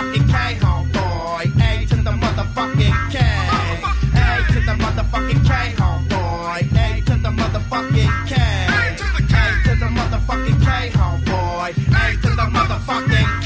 motherfucking K, homeboy. A to the motherfucking K. A to the motherfucking K, homeboy. A to the motherfucking K. A to the motherfucking K, homeboy. A to the motherfucking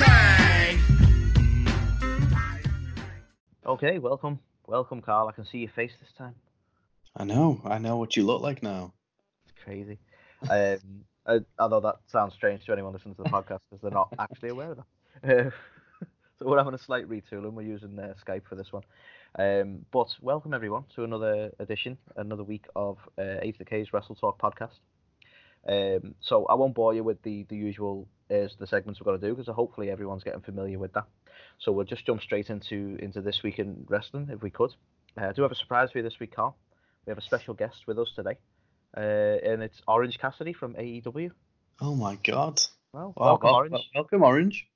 K. Okay, welcome, Carl. I can see your face this time. I know what you look like now. It's crazy. Although that sounds strange to anyone listening to the podcast because they're not actually aware of that. So we're having a slight retooling. We're using Skype for this one. But welcome everyone to another edition, another week of A to the K's Wrestle Talk podcast. So I won't bore you with the usual the segments we're going to do because hopefully everyone's getting familiar with that. So we'll just jump straight into this week in wrestling if we could. I do have a surprise for you this week, Carl. We have a special guest with us today, and it's Orange Cassidy from AEW. Oh my God! Well, welcome, Orange. Welcome, Orange.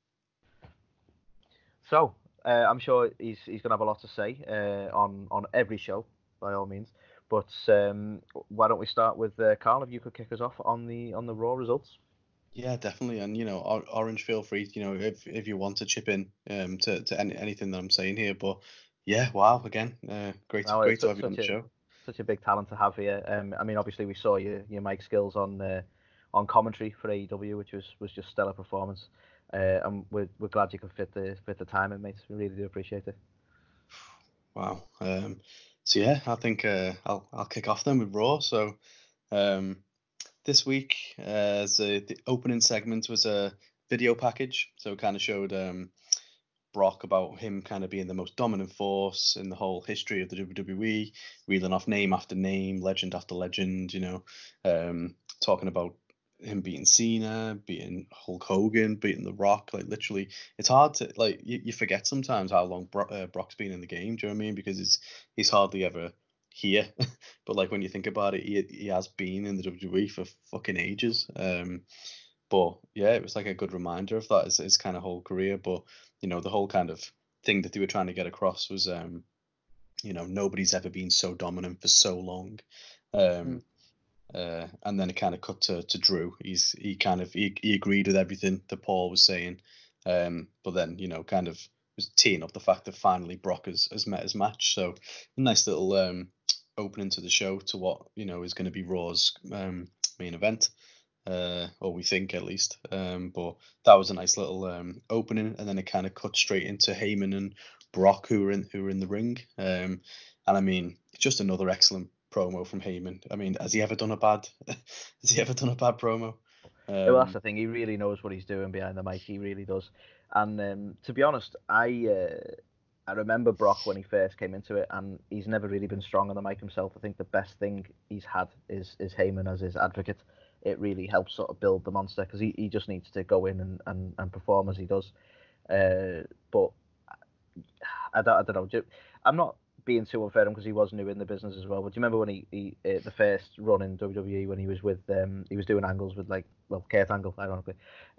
So I'm sure he's going to have a lot to say on every show, by all means. But why don't we start with Carl? If you could kick us off on the Raw results. Yeah, definitely. And Orange, feel free. If you want to chip in to anything that I'm saying here. But yeah, wow, again, great to have you on the show. Such a big talent to have here. I mean, obviously we saw your mic skills on commentary for AEW, which was just stellar performance. And we're glad you could fit the time in, mate. We really do appreciate it. Wow. So yeah, I think I'll kick off then with Raw. So this week, the opening segment was a video package. So it kind of showed Brock about him kind of being the most dominant force in the whole history of the WWE, reeling off name after name, legend after legend. Talking about him beating Cena, beating Hulk Hogan, beating The Rock. Like literally, it's hard to you forget sometimes how long Brock's been in the game. Do you know what I mean? Because he's hardly ever here. But like when you think about it, he has been in the WWE for fucking ages. But yeah, it was like a good reminder of that his kind of whole career. But the whole kind of thing that they were trying to get across was nobody's ever been so dominant for so long. And then it kind of cut to Drew. He agreed with everything that Paul was saying, but then kind of was teeing up the fact that finally Brock has met his match. So a nice little opening to the show to what is going to be Raw's main event, or we think at least. But that was a nice little opening, and then it kind of cut straight into Heyman and Brock who were in the ring. And I mean, just another excellent promo from Heyman. I mean, has he ever done a bad promo? Well, that's the thing. He really knows what he's doing behind the mic. He really does. And to be honest, I remember Brock when he first came into it, and he's never really been strong on the mic himself. I think the best thing he's had is Heyman as his advocate. It really helps sort of build the monster because he just needs to go in and perform as he does. But I don't know. I'm not being too unfair because he was new in the business as well. But do you remember when he the first run in WWE when he was with he was doing angles with Kurt Angle, ironically,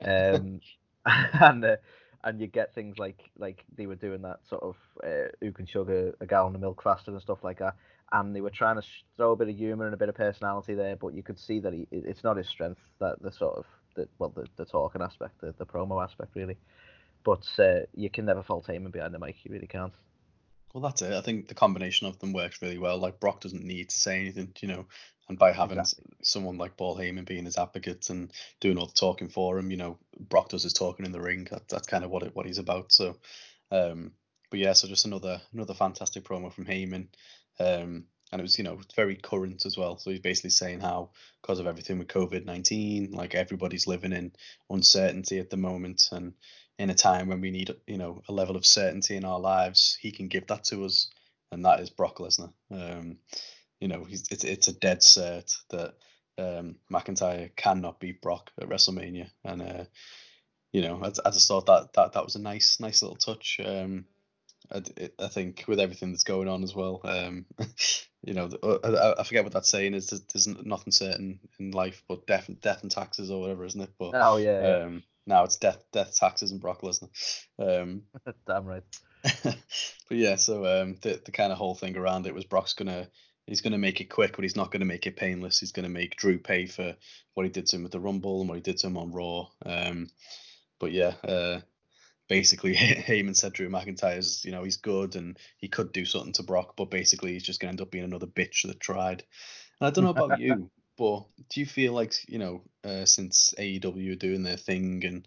and you get things like they were doing that sort of who can chug a gallon of milk faster and stuff like that, and they were trying to throw a bit of humor and a bit of personality there, but you could see that it's not his strength, that the sort of the talking aspect, the promo aspect really, but you can never fault Heyman behind the mic. You really can't. Well, that's it. I think the combination of them works really well. Like Brock doesn't need to say anything, and by having someone like Paul Heyman being his advocate and doing all the talking for him, Brock does his talking in the ring. That's kind of what he's about. So, but yeah, so just another fantastic promo from Heyman, and it was it's very current as well. So he's basically saying how because of everything with COVID-19, like everybody's living in uncertainty at the moment, and in a time when we need a level of certainty in our lives, he can give that to us, and that is Brock Lesnar. It's a dead cert that McIntyre cannot beat Brock at WrestleMania, and I just thought that was a nice little touch. I think with everything that's going on as well, I forget what that saying is. There's nothing certain in life but death and taxes or whatever, isn't it? But oh yeah. Now it's death, taxes, and Brock Lesnar. Damn right. But yeah, so the kind of whole thing around it was he's gonna make it quick, but he's not gonna make it painless. He's gonna make Drew pay for what he did to him with the Rumble and what he did to him on Raw. But yeah, basically Heyman said Drew McIntyre's, he's good and he could do something to Brock, but basically he's just going to end up being another bitch that tried. And I don't know about you, but do you feel like, since AEW are doing their thing and,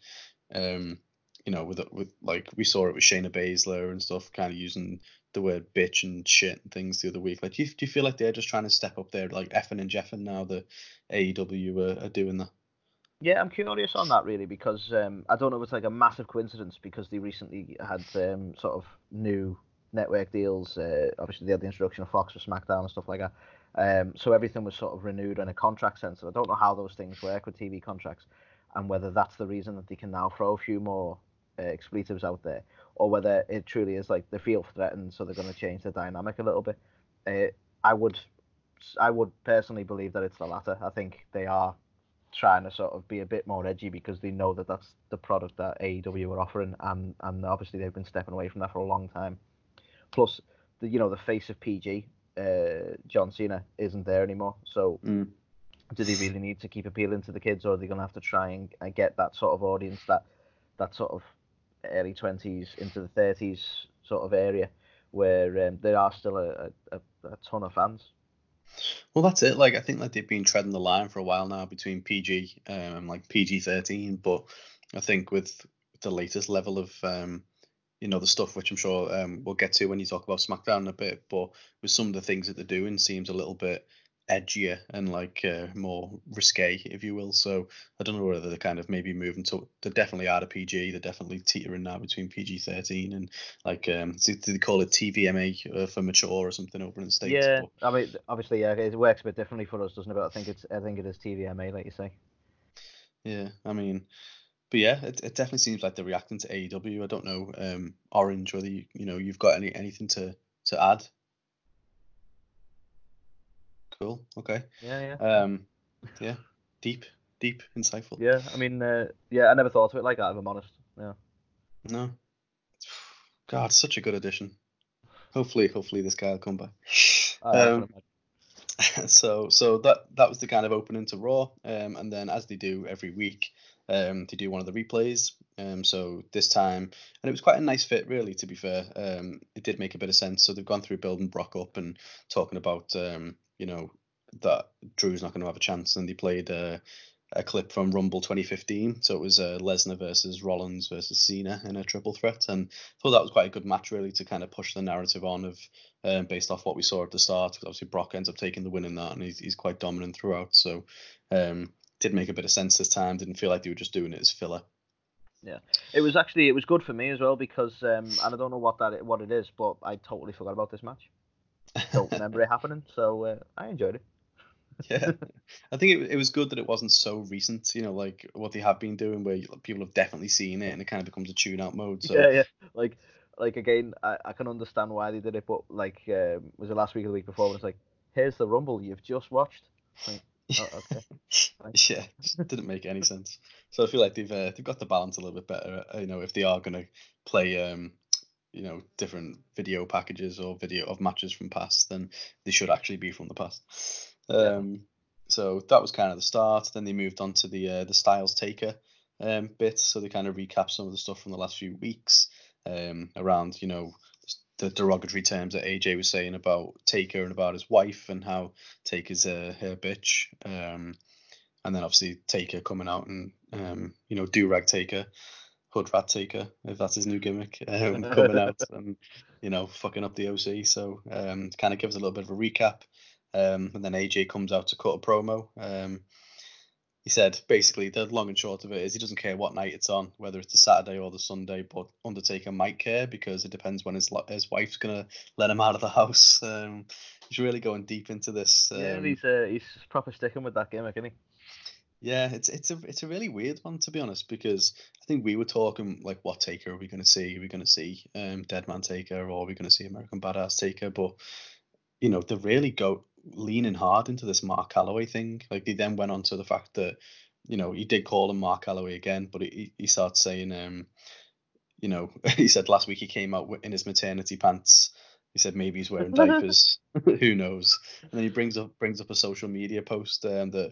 with like we saw it with Shayna Baszler and stuff, kind of using the word bitch and shit and things the other week. Like, do you feel like they're just trying to step up there, like effing and jeffing now that AEW are doing that? Yeah, I'm curious on that really because I don't know if it's like a massive coincidence because they recently had sort of new network deals. Obviously, they had the introduction of Fox for SmackDown and stuff like that. So everything was sort of renewed in a contract sense. So I don't know how those things work with TV contracts and whether that's the reason that they can now throw a few more expletives out there or whether it truly is like they feel threatened, so they're going to change the dynamic a little bit. I would personally believe that it's the latter. I think they are trying to sort of be a bit more edgy because they know that that's the product that AEW are offering, and obviously they've been stepping away from that for a long time. Plus, the face of PG, John Cena, isn't there anymore. So, do they really need to keep appealing to the kids, or are they going to have to try and get that sort of audience, that sort of early 20s into the 30s sort of area, where there are still a ton of fans? Well, that's it. Like, I think like they've been treading the line for a while now between PG and like PG-13, but I think with the latest level of the stuff which I'm sure we'll get to when you talk about SmackDown in a bit, but with some of the things that they're doing seems a little bit edgier and like more risque, if you will. So I don't know whether they're kind of maybe moving to. They're definitely out of PG. They're definitely teetering now between PG-13 and like do they call it TVMA for mature or something over in the States? Yeah, but I mean, obviously, yeah, it works a bit differently for us, doesn't it? But I think it is TVMA, like you say. Yeah, I mean. But yeah, it definitely seems like they're reacting to AEW. I don't know, Orange, whether you've got anything to add. Cool. Okay. Yeah. Yeah. Deep, insightful. Yeah, I mean, I never thought of it like that, if I'm honest. Yeah. No. God, such a good addition. Hopefully this guy will come back. So that was the kind of opening to Raw, and then as they do every week, they do one of the replays. So this time, and it was quite a nice fit, really. To be fair, it did make a bit of sense. So they've gone through building Brock up and talking about that Drew's not going to have a chance, and they played a clip from Rumble 2015. So it was Lesnar versus Rollins versus Cena in a triple threat, and I thought that was quite a good match, really, to kind of push the narrative on of based off what we saw at the start. Obviously, Brock ends up taking the win in that, and he's quite dominant throughout. So did make a bit of sense this time. Didn't feel like they were just doing it as filler. Yeah, it was good for me as well because and I don't know what it is, but I totally forgot about this match. Don't remember it happening, so I enjoyed it. Yeah, I think it was good that it wasn't so recent, like what they have been doing, where people have definitely seen it and it kind of becomes a tune-out mode. So yeah, like again, I can understand why they did it, but like was it last week or the week before? When it's like, here's the Rumble you've just watched. Like, oh, okay. Yeah, it didn't make any sense. So I feel like they've got the balance a little bit better. If they are going to play different video packages or video of matches from past, then they should actually be from the past. So that was kind of the start. Then they moved on to the Styles Taker bit. So they kind of recap some of the stuff from the last few weeks around the derogatory terms that AJ was saying about Taker and about his wife and how Taker's her bitch. And then obviously Taker coming out and do-rag Taker, Hood Rat Taker, if that's his new gimmick, coming out and fucking up the OC. So kind of gives a little bit of a recap. And then AJ comes out to cut a promo. He said basically the long and short of it is he doesn't care what night it's on, whether it's the Saturday or the Sunday, but Undertaker might care because it depends when his wife's gonna let him out of the house. He's really going deep into this. He's proper sticking with that gimmick, isn't he? Yeah, it's a really weird one, to be honest, because I think we were talking like, what Taker are we going to see? Are we going to see Deadman Taker, or are we going to see American Badass Taker? But they really go leaning hard into this Mark Calloway thing. Like, they then went on to the fact that he did call him Mark Calloway again, but he starts saying he said last week he came out in his maternity pants. He said maybe he's wearing diapers. Who knows? And then he brings up a social media post that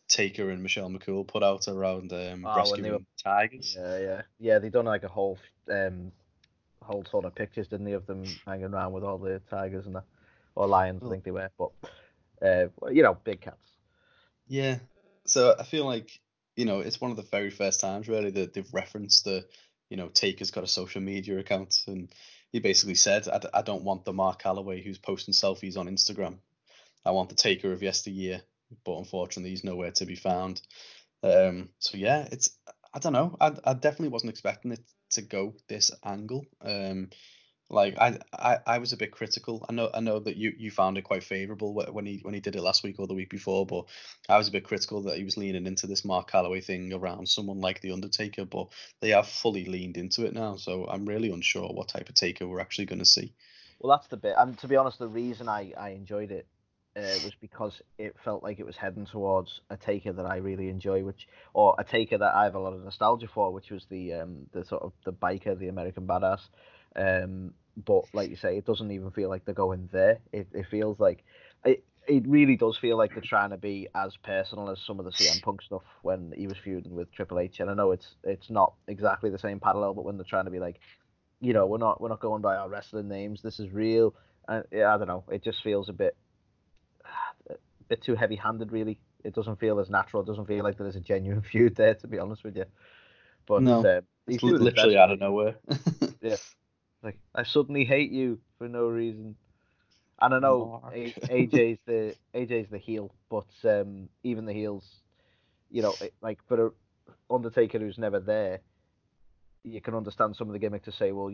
Taker and Michelle McCool put out around when they rescuing tigers. Yeah. They done like a whole sort of pictures, didn't they, of them hanging around with all the tigers and that, or lions, I think they were, but big cats. Yeah. So I feel like, it's one of the very first times really that they've referenced Taker's got a social media account, and he basically said, I don't want the Mark Calloway who's posting selfies on Instagram. I want the Taker of yesteryear, but unfortunately he's nowhere to be found. So yeah, I don't know. I definitely wasn't expecting it to go this angle. Like I was a bit critical. I know that you found it quite favourable when he did it last week or the week before, but I was a bit critical that he was leaning into this Mark Calloway thing around someone like the Undertaker. But they have fully leaned into it now, so I'm really unsure what type of Taker we're actually going to see. Well, that's the bit. And to be honest, the reason I enjoyed it was because it felt like it was heading towards a Taker that I really enjoy, or a Taker that I have a lot of nostalgia for, which was the sort of the biker, the American badass. But like you say, it doesn't even feel like they're going there. It feels like it really does feel like they're trying to be as personal as some of the CM Punk stuff when he was feuding with Triple H. And I know it's not exactly the same parallel, but when they're trying to be like, we're not going by our wrestling names. This is real. And I don't know. It just feels a bit too heavy-handed, really. It doesn't feel as natural. It doesn't feel like there's a genuine feud there, to be honest with you. But No, he's it's doing his literally best, out of nowhere. Yeah, like I suddenly hate you for no reason. And I know Mark. AJ's the heel, but even the heels, like for a Undertaker who's never there, you can understand some of the gimmick to say, well,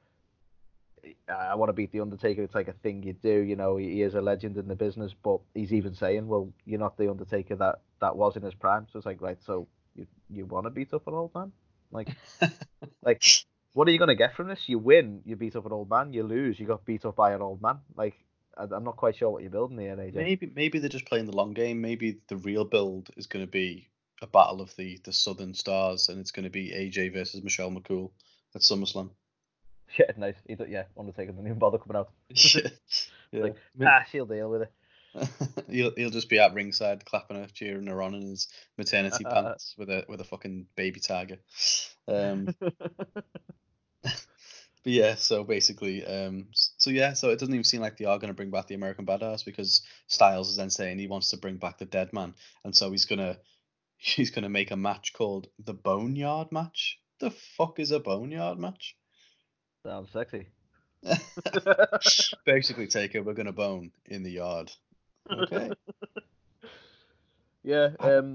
I want to beat the Undertaker. It's like a thing you do. He is a legend in the business, but he's even saying, well, you're not the Undertaker that was in his prime. So it's like, right, so you want to beat up an old man? Like what are you gonna get from this? You win, you beat up an old man. You lose, you got beat up by an old man. Like I'm not quite sure what you're building here, AJ. Maybe they're just playing the long game. Maybe the real build is going to be a battle of the Southern Stars, and it's going to be AJ versus Michelle McCool at SummerSlam. Yeah, nice. Undertaker didn't even bother coming out. Yeah. Like, she'll deal with it. he'll just be at ringside clapping her, cheering her on in his maternity pants with a fucking baby tiger. But yeah, so basically, so it doesn't even seem like they are going to bring back the American Badass, because Styles is then saying he wants to bring back the Dead Man, and so he's gonna make a match called the Boneyard match. The fuck is a Boneyard match? Sounds sexy. Basically, Taker, we're gonna bone in the yard. Okay. Yeah.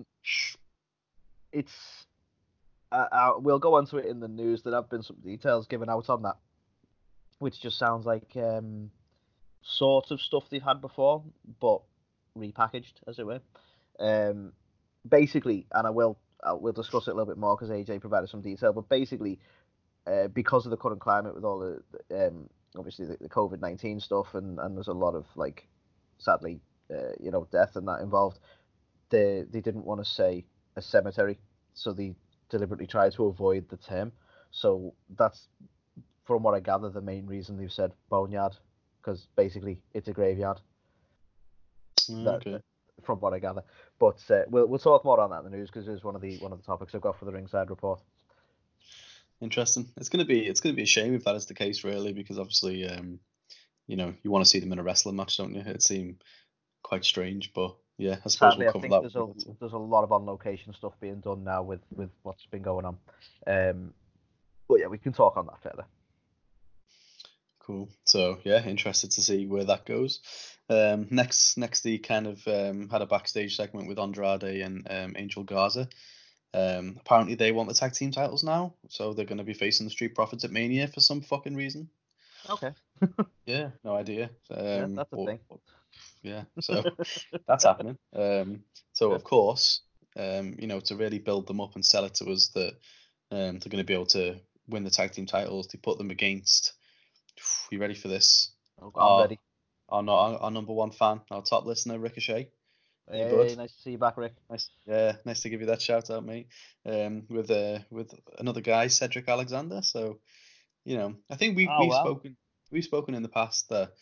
It's. We'll go on to it in the news. There have been some details given out on that, which just sounds like sort of stuff they've had before, but repackaged, as it were. Basically, and we'll discuss it a little bit more because AJ provided some detail, but basically, because of the current climate with all the obviously the COVID-19 stuff, and there's a lot of, like, sadly, death and that involved, they didn't want to say a cemetery, so they deliberately tried to avoid the term. So that's, from what I gather, the main reason they've said boneyard, because basically it's a graveyard. Okay. From what I gather, but we'll talk more on that in the news, because it's one of the topics I've got for the Ringside Report. Interesting. It's gonna be a shame if that is the case, really, because obviously, you want to see them in a wrestling match, don't you? It seemed quite strange, but yeah, I suppose Sadly, we'll cover I think that. there's a lot of on location stuff being done now with what's been going on. But yeah, we can talk on that further. Cool. So yeah, interested to see where that goes. Next, he kind of had a backstage segment with Andrade and Angel Garza. Apparently they want the tag team titles now, so they're going to be facing the Street Profits at Mania for some fucking reason. Okay. Yeah, no idea. Yeah, that's a thing. Yeah, so that's happening. So Yeah. of course, to really build them up and sell it to us that they're going to be able to win the tag team titles, they put them against. You ready for this? I'm ready. Our number one fan, our top listener, Ricochet. Hey, bud. nice to see you back, Rick. Nice to give you that shout out, mate. With another guy, Cedric Alexander. So, I think we've spoken in the past that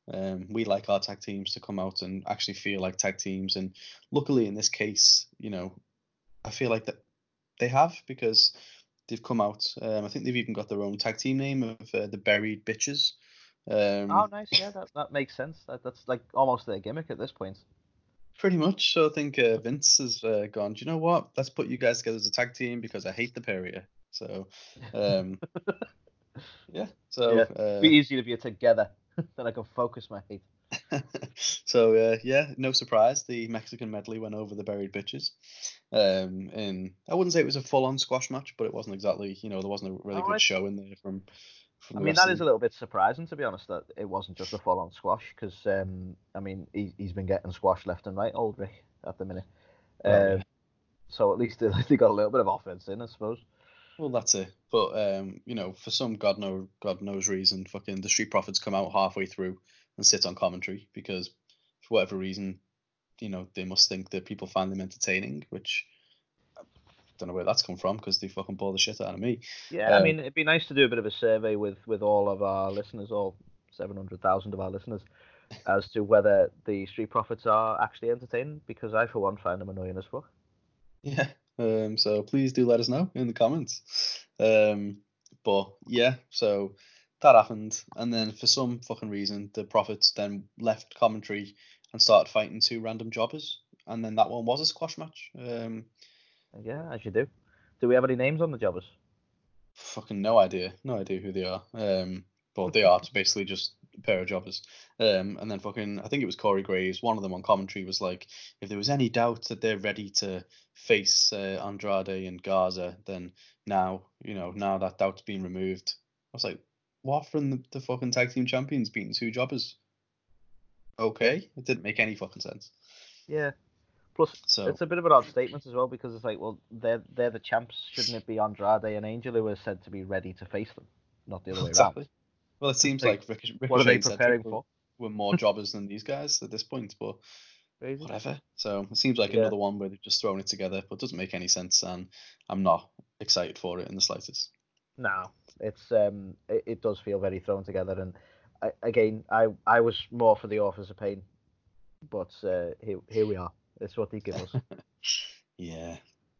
We like our tag teams to come out and actually feel like tag teams, and luckily in this case, I feel like that they have, because they've come out. I think they've even got their own tag team name of the Buried Bitches. Oh, nice. Yeah, that makes sense. That's like almost their gimmick at this point. Pretty much. So I think Vince has gone, do you know what? Let's put you guys together as a tag team because I hate the pair of you. So, yeah. So, yeah. Be easier if you're together. Then I can focus my hate. So yeah, no surprise, the Mexican medley went over the Buried Bitches. And I wouldn't say it was a full-on squash match, but it wasn't exactly, there wasn't a really good show in there from I the mean, rest that of is a little bit surprising, to be honest, that it wasn't just a full-on squash, because I mean, he's been getting squashed left and right, old Rick, at the minute. yeah. So at least they got a little bit of offense in, I suppose. Well, that's it. But for some God knows reason, fucking the Street Profits come out halfway through and sit on commentary because for whatever reason, they must think that people find them entertaining, which I don't know where that's come from because they fucking bore the shit out of me. Yeah, I mean, it'd be nice to do a bit of a survey with all of our listeners, all 700,000 of our listeners, as to whether the Street Profits are actually entertaining, because I, for one, find them annoying as fuck. Yeah. So please do let us know in the comments. But yeah, so that happened, and then for some fucking reason, the Profits then left commentary and started fighting two random jobbers, and then that one was a squash match. Yeah, as you do. Do we have any names on the jobbers? Fucking no idea who they are. But they are basically just a pair of jobbers. And then fucking, I think it was Corey Graves. One of them on commentary was like, if there was any doubt that they're ready to face Andrade and Garza, then now that doubt's been removed. I was like, what, from the fucking tag team champions beating two jobbers? Okay, it didn't make any fucking sense. Yeah. Plus, it's a bit of an odd statement as well, because it's like, well, they're the champs. Shouldn't it be Andrade and Angel who are said to be ready to face them, not the other way around? Well, it seems like Ricochet what are they preparing for? We're more jobbers than these guys at this point, but Crazy. Whatever. So it seems like another one where they've just thrown it together, but it doesn't make any sense, and I'm not excited for it in the slightest. No, it's it does feel very thrown together, and I was more for the Authors of Pain, but here we are. It's what they give us. Yeah.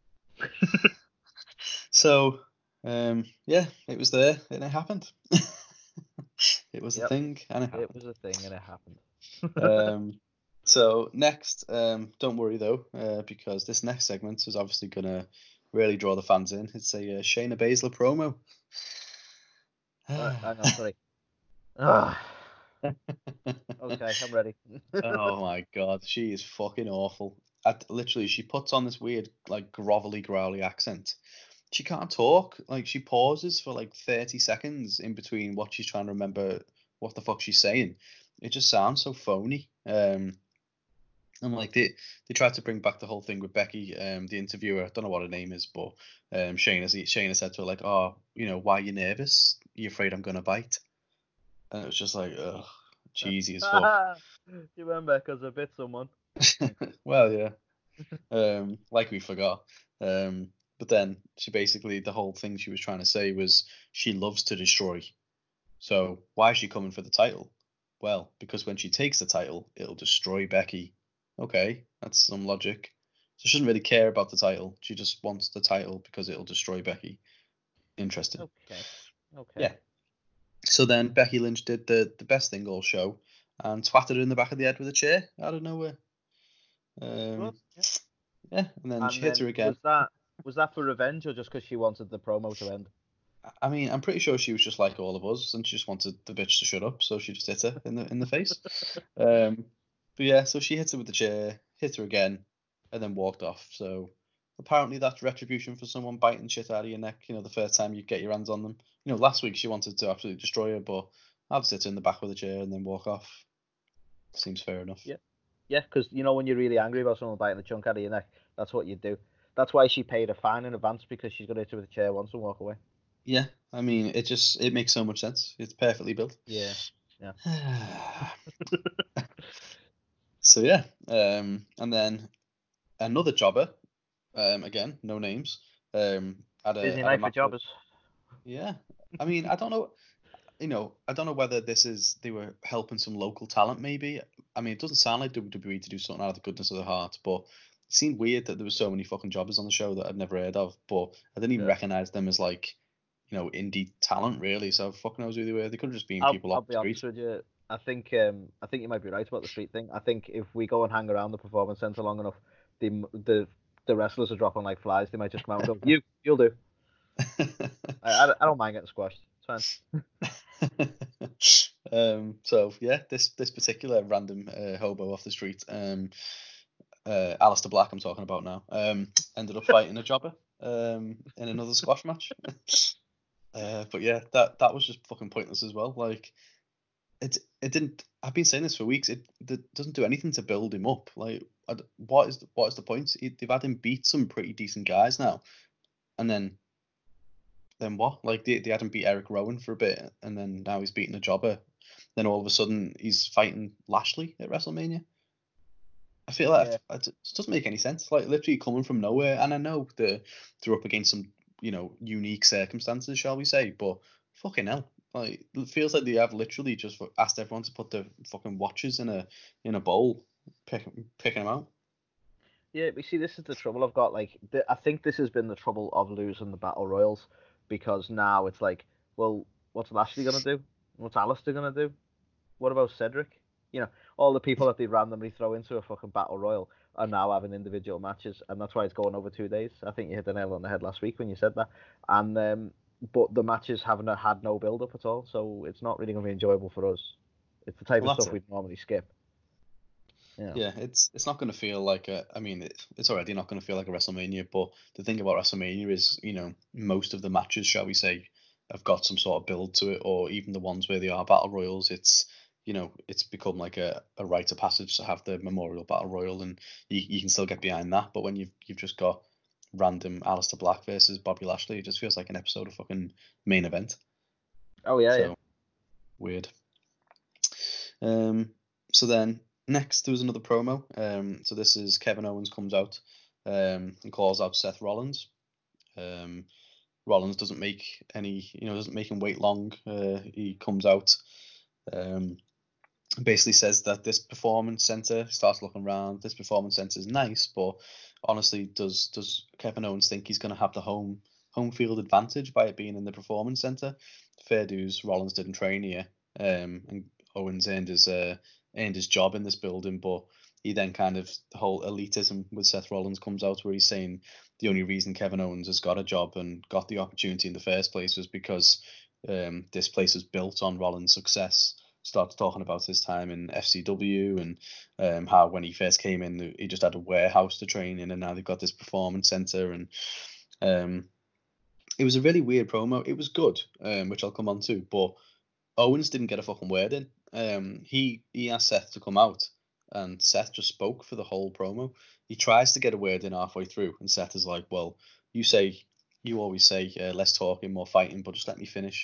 So, yeah, it was there and it happened. It was a thing and it happened. It was a thing and it happened. So next, don't worry though, because this next segment is obviously gonna really draw the fans in. It's a Shayna Baszler promo. Hang on, sorry. Okay, I'm ready. Oh my god, she is fucking awful. Literally, she puts on this weird, like, grovelly, growly accent. She can't talk. Like, she pauses for like 30 seconds in between what she's trying to remember what the fuck she's saying. It just sounds so phony. And like they tried to bring back the whole thing with Becky, the interviewer. I don't know what her name is, but Shayna said to her, like, "Oh, why are you nervous? Are you afraid I'm gonna bite?" And it was just like, ugh, cheesy as fuck. You remember because I bit someone. Well, yeah. Like we forgot. But then she basically, the whole thing she was trying to say was she loves to destroy. So why is she coming for the title? Well, because when she takes the title, it'll destroy Becky. Okay, that's some logic. So she doesn't really care about the title. She just wants the title because it'll destroy Becky. Interesting. Okay. Yeah. So then Becky Lynch did the best thing all show and twatted her in the back of the head with a chair out of nowhere. Yeah, and then she hit her again. Was that for revenge or just because she wanted the promo to end? I mean, I'm pretty sure she was just like all of us, and she just wanted the bitch to shut up, so she just hit her in the face. But yeah, so she hit her with the chair, hit her again, and then walked off. So apparently that's retribution for someone biting shit out of your neck. The first time you get your hands on them. Last week she wanted to absolutely destroy her, but I'll just hit her in the back with a chair and then walk off. Seems fair enough. Yeah, because when you're really angry about someone biting the chunk out of your neck, that's what you do. That's why she paid a fine in advance, because she's going to hit her with a chair once and walk away. Yeah, I mean, it makes so much sense. It's perfectly built. Yeah. So yeah, and then another jobber, again, no names. Busy night for jobbers. Yeah, I mean, I don't know. I don't know whether they were helping some local talent maybe. I mean, it doesn't sound like WWE to do something out of the goodness of their heart, but it seemed weird that there were so many fucking jobbers on the show that I'd never heard of, but I didn't even Yeah. recognize them as like, indie talent really. So fuck knows who they were. They could have just been I'll people I'll off the be honest street. with you. I think you might be right about the street thing. I think if we go and hang around the performance center long enough, the wrestlers are dropping like flies. They might just come out and go, you'll do. I don't mind getting squashed. It's fine. So yeah, this particular random hobo off the street, Alistair Black, I'm talking about now, ended up fighting a jobber in another squash match. But yeah, that was just fucking pointless as well. Like it didn't. I've been saying this for weeks. It doesn't do anything to build him up. Like what is the point? They've had him beat some pretty decent guys now, and then what? Like they had him beat Eric Rowan for a bit, and then now he's beating a jobber. Then all of a sudden he's fighting Lashley at WrestleMania. I feel like it doesn't make any sense. Like literally coming from nowhere, and I know they're up against some unique circumstances, shall we say? But fucking hell, like it feels like they have literally just asked everyone to put their fucking watches in a bowl, picking them out. Yeah, but see, this is the trouble I've got. Like, I think this has been the trouble of losing the battle royals, because now it's like, well, what's Lashley gonna do? What's Alistair gonna do? What about Cedric? All the people that they randomly throw into a fucking battle royal are now having individual matches, and that's why it's going over 2 days. I think you hit the nail on the head last week when you said that. And but the matches haven't had no build up at all, so it's not really gonna be enjoyable for us. It's the type of stuff we'd normally skip. Yeah, it's not going to feel like it's already not going to feel like a WrestleMania, but the thing about WrestleMania is, most of the matches, shall we say, have got some sort of build to it, or even the ones where they are battle royals, it's become like a rite of passage to have the Memorial Battle Royal, and you can still get behind that. But when you've just got random Aleister Black versus Bobby Lashley, it just feels like an episode of fucking Main Event. Oh yeah, weird. So then next there was another promo. So this is Kevin Owens comes out and calls out Seth Rollins. Rollins doesn't make him wait long. He comes out, basically says that this performance center, starts looking around, this performance center is nice, but honestly, does Kevin Owens think he's going to have the home field advantage by it being in the performance center? Fair dues, Rollins didn't train here, and Owens earned his job in this building, but he then kind of, the whole elitism with Seth Rollins comes out, where he's saying the only reason Kevin Owens has got a job and got the opportunity in the first place was because this place was built on Rollins' success. Starts talking about his time in FCW and how when he first came in, he just had a warehouse to train in, and now they've got this performance center. And it was a really weird promo. It was good, which I'll come on to, but Owens didn't get a fucking word in. He asked Seth to come out, and Seth just spoke for the whole promo. He tries to get a word in halfway through, and Seth is like, well, you always say less talking, more fighting, but just let me finish.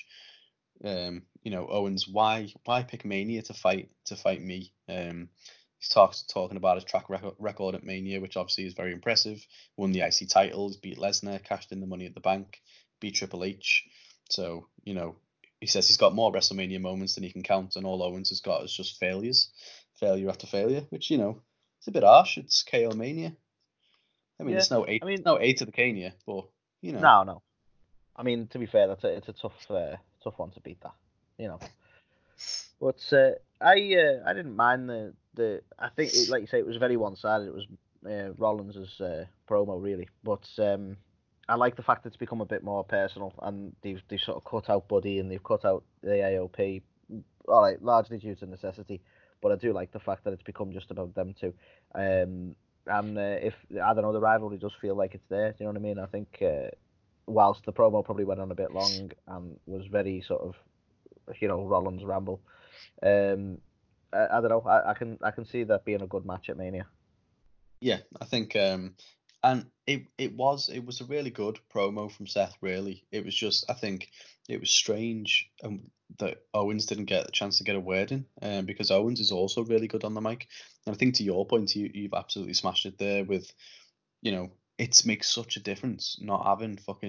Owens, why pick Mania to fight me? He's talking about his track record at Mania, which obviously is very impressive. Won the IC titles, beat Lesnar, cashed in the Money at the Bank, beat Triple H. So, he says he's got more WrestleMania moments than he can count, and all Owens has got is just failure after failure, which, it's a bit harsh. It's KO Mania. I mean, it's no A to the Kania, but, No. I mean, to be fair, it's a tough one to beat that, But I didn't mind the. I think, like you say, it was very one-sided. It was Rollins' promo really, but I like the fact that it's become a bit more personal, and they've sort of cut out Buddy and they've cut out the AOP. All right, largely due to necessity, but I do like the fact that it's become just about them two. And if I don't know, the rivalry does feel like it's there. Do you know what I mean? I think. Whilst the promo probably went on a bit long and was very sort of, Rollins ramble, I don't know. I can see that being a good match at Mania. Yeah, I think, and it was a really good promo from Seth. Really, it was just, I think it was strange that Owens didn't get a chance to get a word in, because Owens is also really good on the mic. And I think to your point, you've absolutely smashed it there with, it makes such a difference not having fucking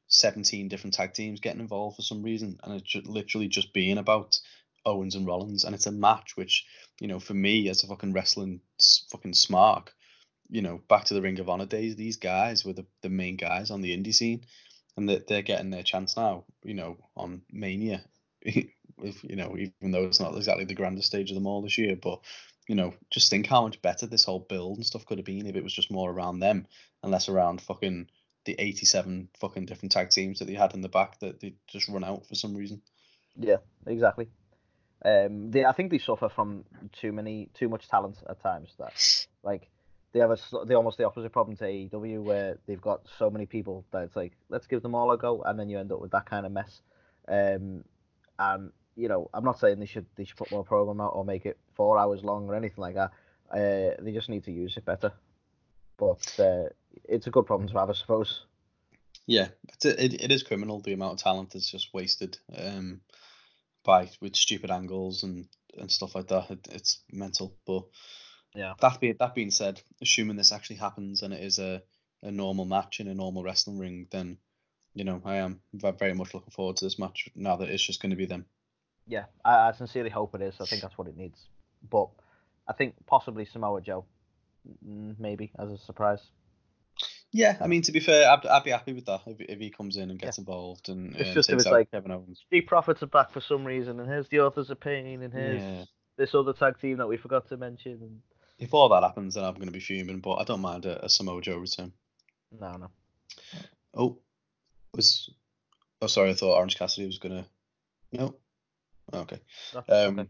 17 different tag teams getting involved for some reason, and it's literally just being about Owens and Rollins, and it's a match which, for me as a fucking wrestling fucking smark, back to the Ring of Honor days, these guys were the main guys on the indie scene, and they're getting their chance now, on Mania. Even though it's not exactly the grandest stage of them all this year, but just think how much better this whole build and stuff could have been if it was just more around them and less around fucking the 87 fucking different tag teams that they had in the back that they just run out for some reason. Yeah, exactly. I think they suffer from too much talent at times. That like they have almost the opposite problem to AEW, where they've got so many people that it's like, let's give them all a go, and then you end up with that kind of mess. And I'm not saying they should put more program out or make it 4 hours long or anything like that. They just need to use it better. But it's a good problem to have, I suppose. Yeah, it is criminal, the amount of talent that's just wasted with stupid angles and stuff like that. It's mental. But yeah, that being said, assuming this actually happens and it is a normal match in a normal wrestling ring, then I am very much looking forward to this match now that it's just going to be them. Yeah, I sincerely hope it is. I think that's what it needs. But I think possibly Samoa Joe, maybe as a surprise. Yeah, I mean, to be fair, I'd be happy with that if he comes in and gets involved and it's just takes it's out like Kevin Owens. Street Profits are back for some reason, and here's the Authors of Pain, and here's this other tag team that we forgot to mention. And if all that happens, then I'm going to be fuming. But I don't mind a Samoa Joe return. No. Oh, sorry. I thought Orange Cassidy was gonna. No. Okay. Okay.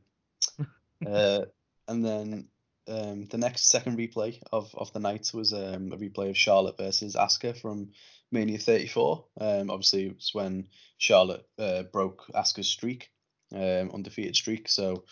And then the next second replay of the night was a replay of Charlotte versus Asuka from Mania 34. Obviously, it was when Charlotte broke Asuka's streak, undefeated streak. So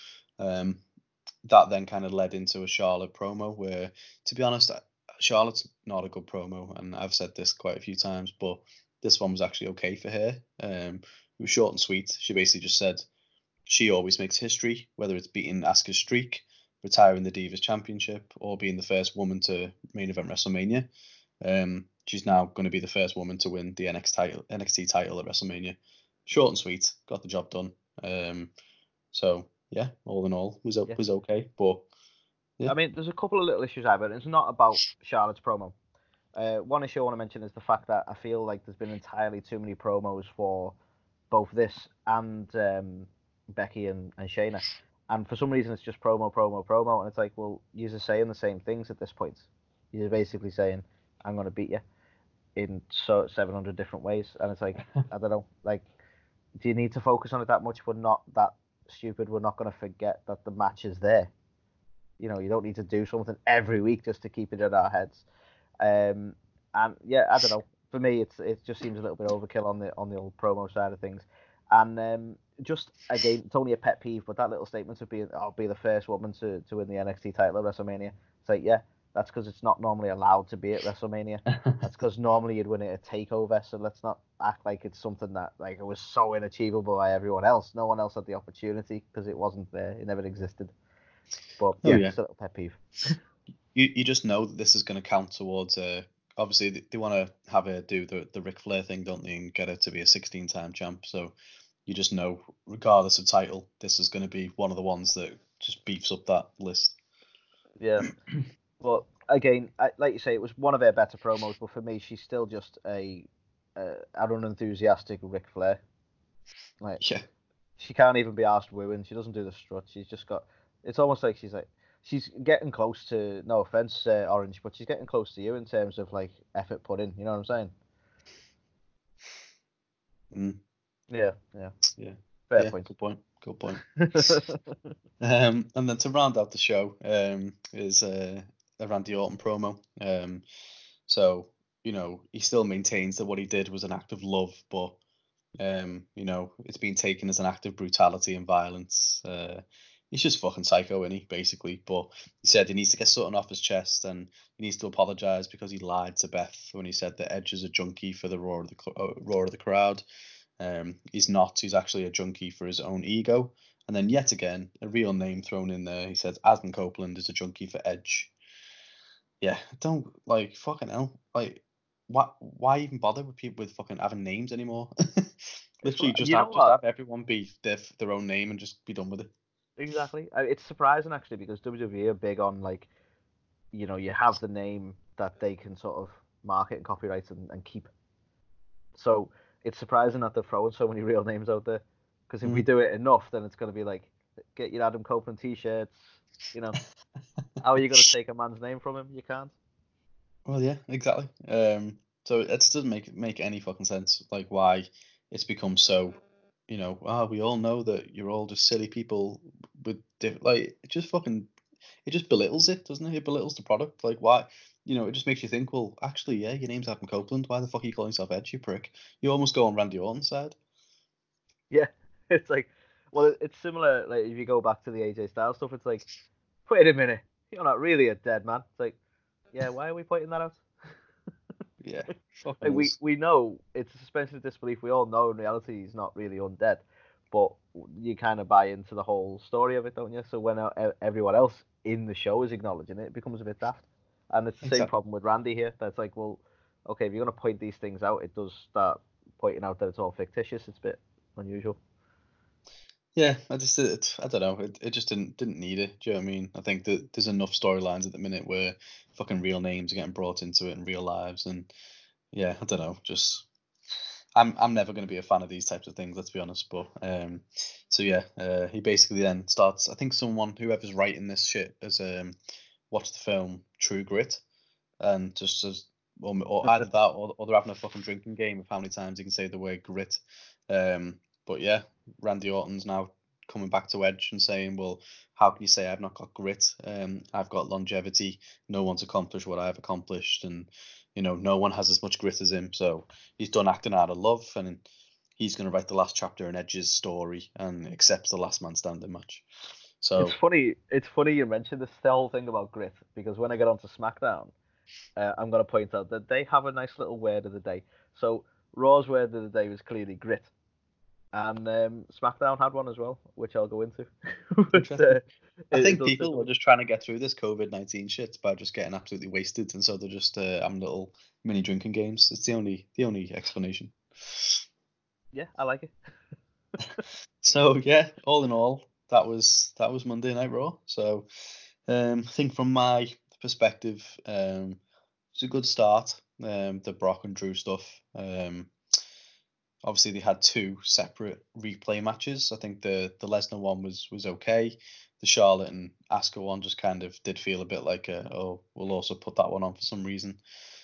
that then kind of led into a Charlotte promo where, to be honest, Charlotte's not a good promo, and I've said this quite a few times, but this one was actually okay for her. It was short and sweet. She basically just said she always makes history, whether it's beating Asuka's streak, retiring the Divas Championship, or being the first woman to main event WrestleMania. She's now going to be the first woman to win the NXT title at WrestleMania. Short and sweet, got the job done. So yeah, all in all, was okay. But yeah. I mean, there's a couple of little issues I have, but it's not about Charlotte's promo. One issue I want to mention is the fact that I feel like there's been entirely too many promos for both this and Becky and Shayna. And for some reason, it's just promo. And it's like, well, you're saying the same things at this point. You're basically saying, I'm going to beat you in 700 different ways. And it's like, I don't know, like, do you need to focus on it that much? We're not that stupid. We're not going to forget that the match is there. You don't need to do something every week just to keep it in our heads. And yeah, I don't know. For me, it just seems a little bit overkill on the old promo side of things. And just again, it's only a pet peeve, but that little statement of being, I'll be the first woman to win the NXT title at WrestleMania. It's like, yeah, that's because it's not normally allowed to be at WrestleMania. That's because normally you'd win it at TakeOver. So let's not act like it's something that like it was so inachievable by everyone else. No one else had the opportunity because it wasn't there. It never existed. But yeah, it's a little pet peeve. You just know that this is going to count towards obviously they want to have her do the Ric Flair thing, don't they, and get her to be a 16-time champ. So you just know, regardless of title, this is going to be one of the ones that just beefs up that list. Yeah, but again, like you say, it was one of her better promos. But for me, she's still just an unenthusiastic Ric Flair. Like, yeah, she can't even be asked wooing. She doesn't do the strut. She's just got. It's almost like she's getting close to. No offense, Orange, but she's getting close to you in terms of like effort put in. You know what I'm saying? Yeah. Fair point. Good point. And then to round out the show is a Randy Orton promo. So he still maintains that what he did was an act of love, but it's been taken as an act of brutality and violence. He's just fucking psycho, isn't he, basically? But he said he needs to get something off his chest, and he needs to apologise because he lied to Beth when he said that Edge is a junkie for the roar of the crowd. He's not. He's actually a junkie for his own ego. And then yet again, a real name thrown in there. He says Adam Copeland is a junkie for Edge. Yeah, don't, like, fucking hell. Like, why even bother with people with fucking having names anymore? Literally, just You know have what? everyone be their own name and just be done with it. Exactly. It's surprising actually because WWE are big on like, you have the name that they can sort of market and copyright and keep. So it's surprising that they're throwing so many real names out there. Because if we do it enough, then it's going to be like, get your Adam Copeland t-shirts. How are you going to take a man's name from him? You can't. Well, yeah, exactly. So it doesn't make any fucking sense. Like why it's become so, we all know that you're all just silly people with like it just belittles it, doesn't it? It belittles the product. Like why, it just makes you think. Well, actually, yeah, your name's Adam Copeland. Why the fuck are you calling yourself Edge, you prick? You almost go on Randy Orton's side. Yeah, it's like, well, it's similar. Like if you go back to the AJ Styles stuff, it's like, wait a minute, you're not really a dead man. It's like, yeah, why are we pointing that out? Yeah, fucking Like us. we know it's a suspension of disbelief. We all know in reality he's not really undead, but you kind of buy into the whole story of it, don't you? So when everyone else in the show is acknowledging it, it becomes a bit daft. And it's the same Exactly. problem with Randy here. That's like, well, okay, if you're gonna point these things out, it does start pointing out that it's all fictitious. It's a bit unusual. Yeah, I don't know. It just didn't need it. Do you know what I mean? I think that there's enough storylines at the minute where fucking real names are getting brought into it in real lives, and yeah, I don't know. Just I'm never going to be a fan of these types of things. Let's be honest. But so yeah, he basically then starts. I think whoever's writing this shit has watched the film True Grit, and just as or either that or they're having a fucking drinking game of how many times you can say the word grit. But yeah, Randy Orton's now coming back to Edge and saying, well, how can you say I've not got grit? I've got longevity. No one's accomplished what I've accomplished, and no one has as much grit as him. So he's done acting out of love, and he's going to write the last chapter in Edge's story and accepts the last man standing match. It's So funny. It's funny you mentioned this whole thing about grit because when I get onto SmackDown, I'm going to point out that they have a nice little word of the day. So Raw's word of the day was clearly grit, and SmackDown had one as well, which I'll go into. But interesting. I it think does fit people the were word. just trying to get through this COVID-19 shit by just getting absolutely wasted, and so they're just having little mini drinking games. It's the only explanation. Yeah, I like it. So yeah, all in all, that was Monday Night Raw. So I think from my perspective, it's a good start. The Brock and Drew stuff. Obviously, they had two separate replay matches. I think the Lesnar one was okay. The Charlotte and Asuka one just kind of did feel a bit like we'll also put that one on for some reason.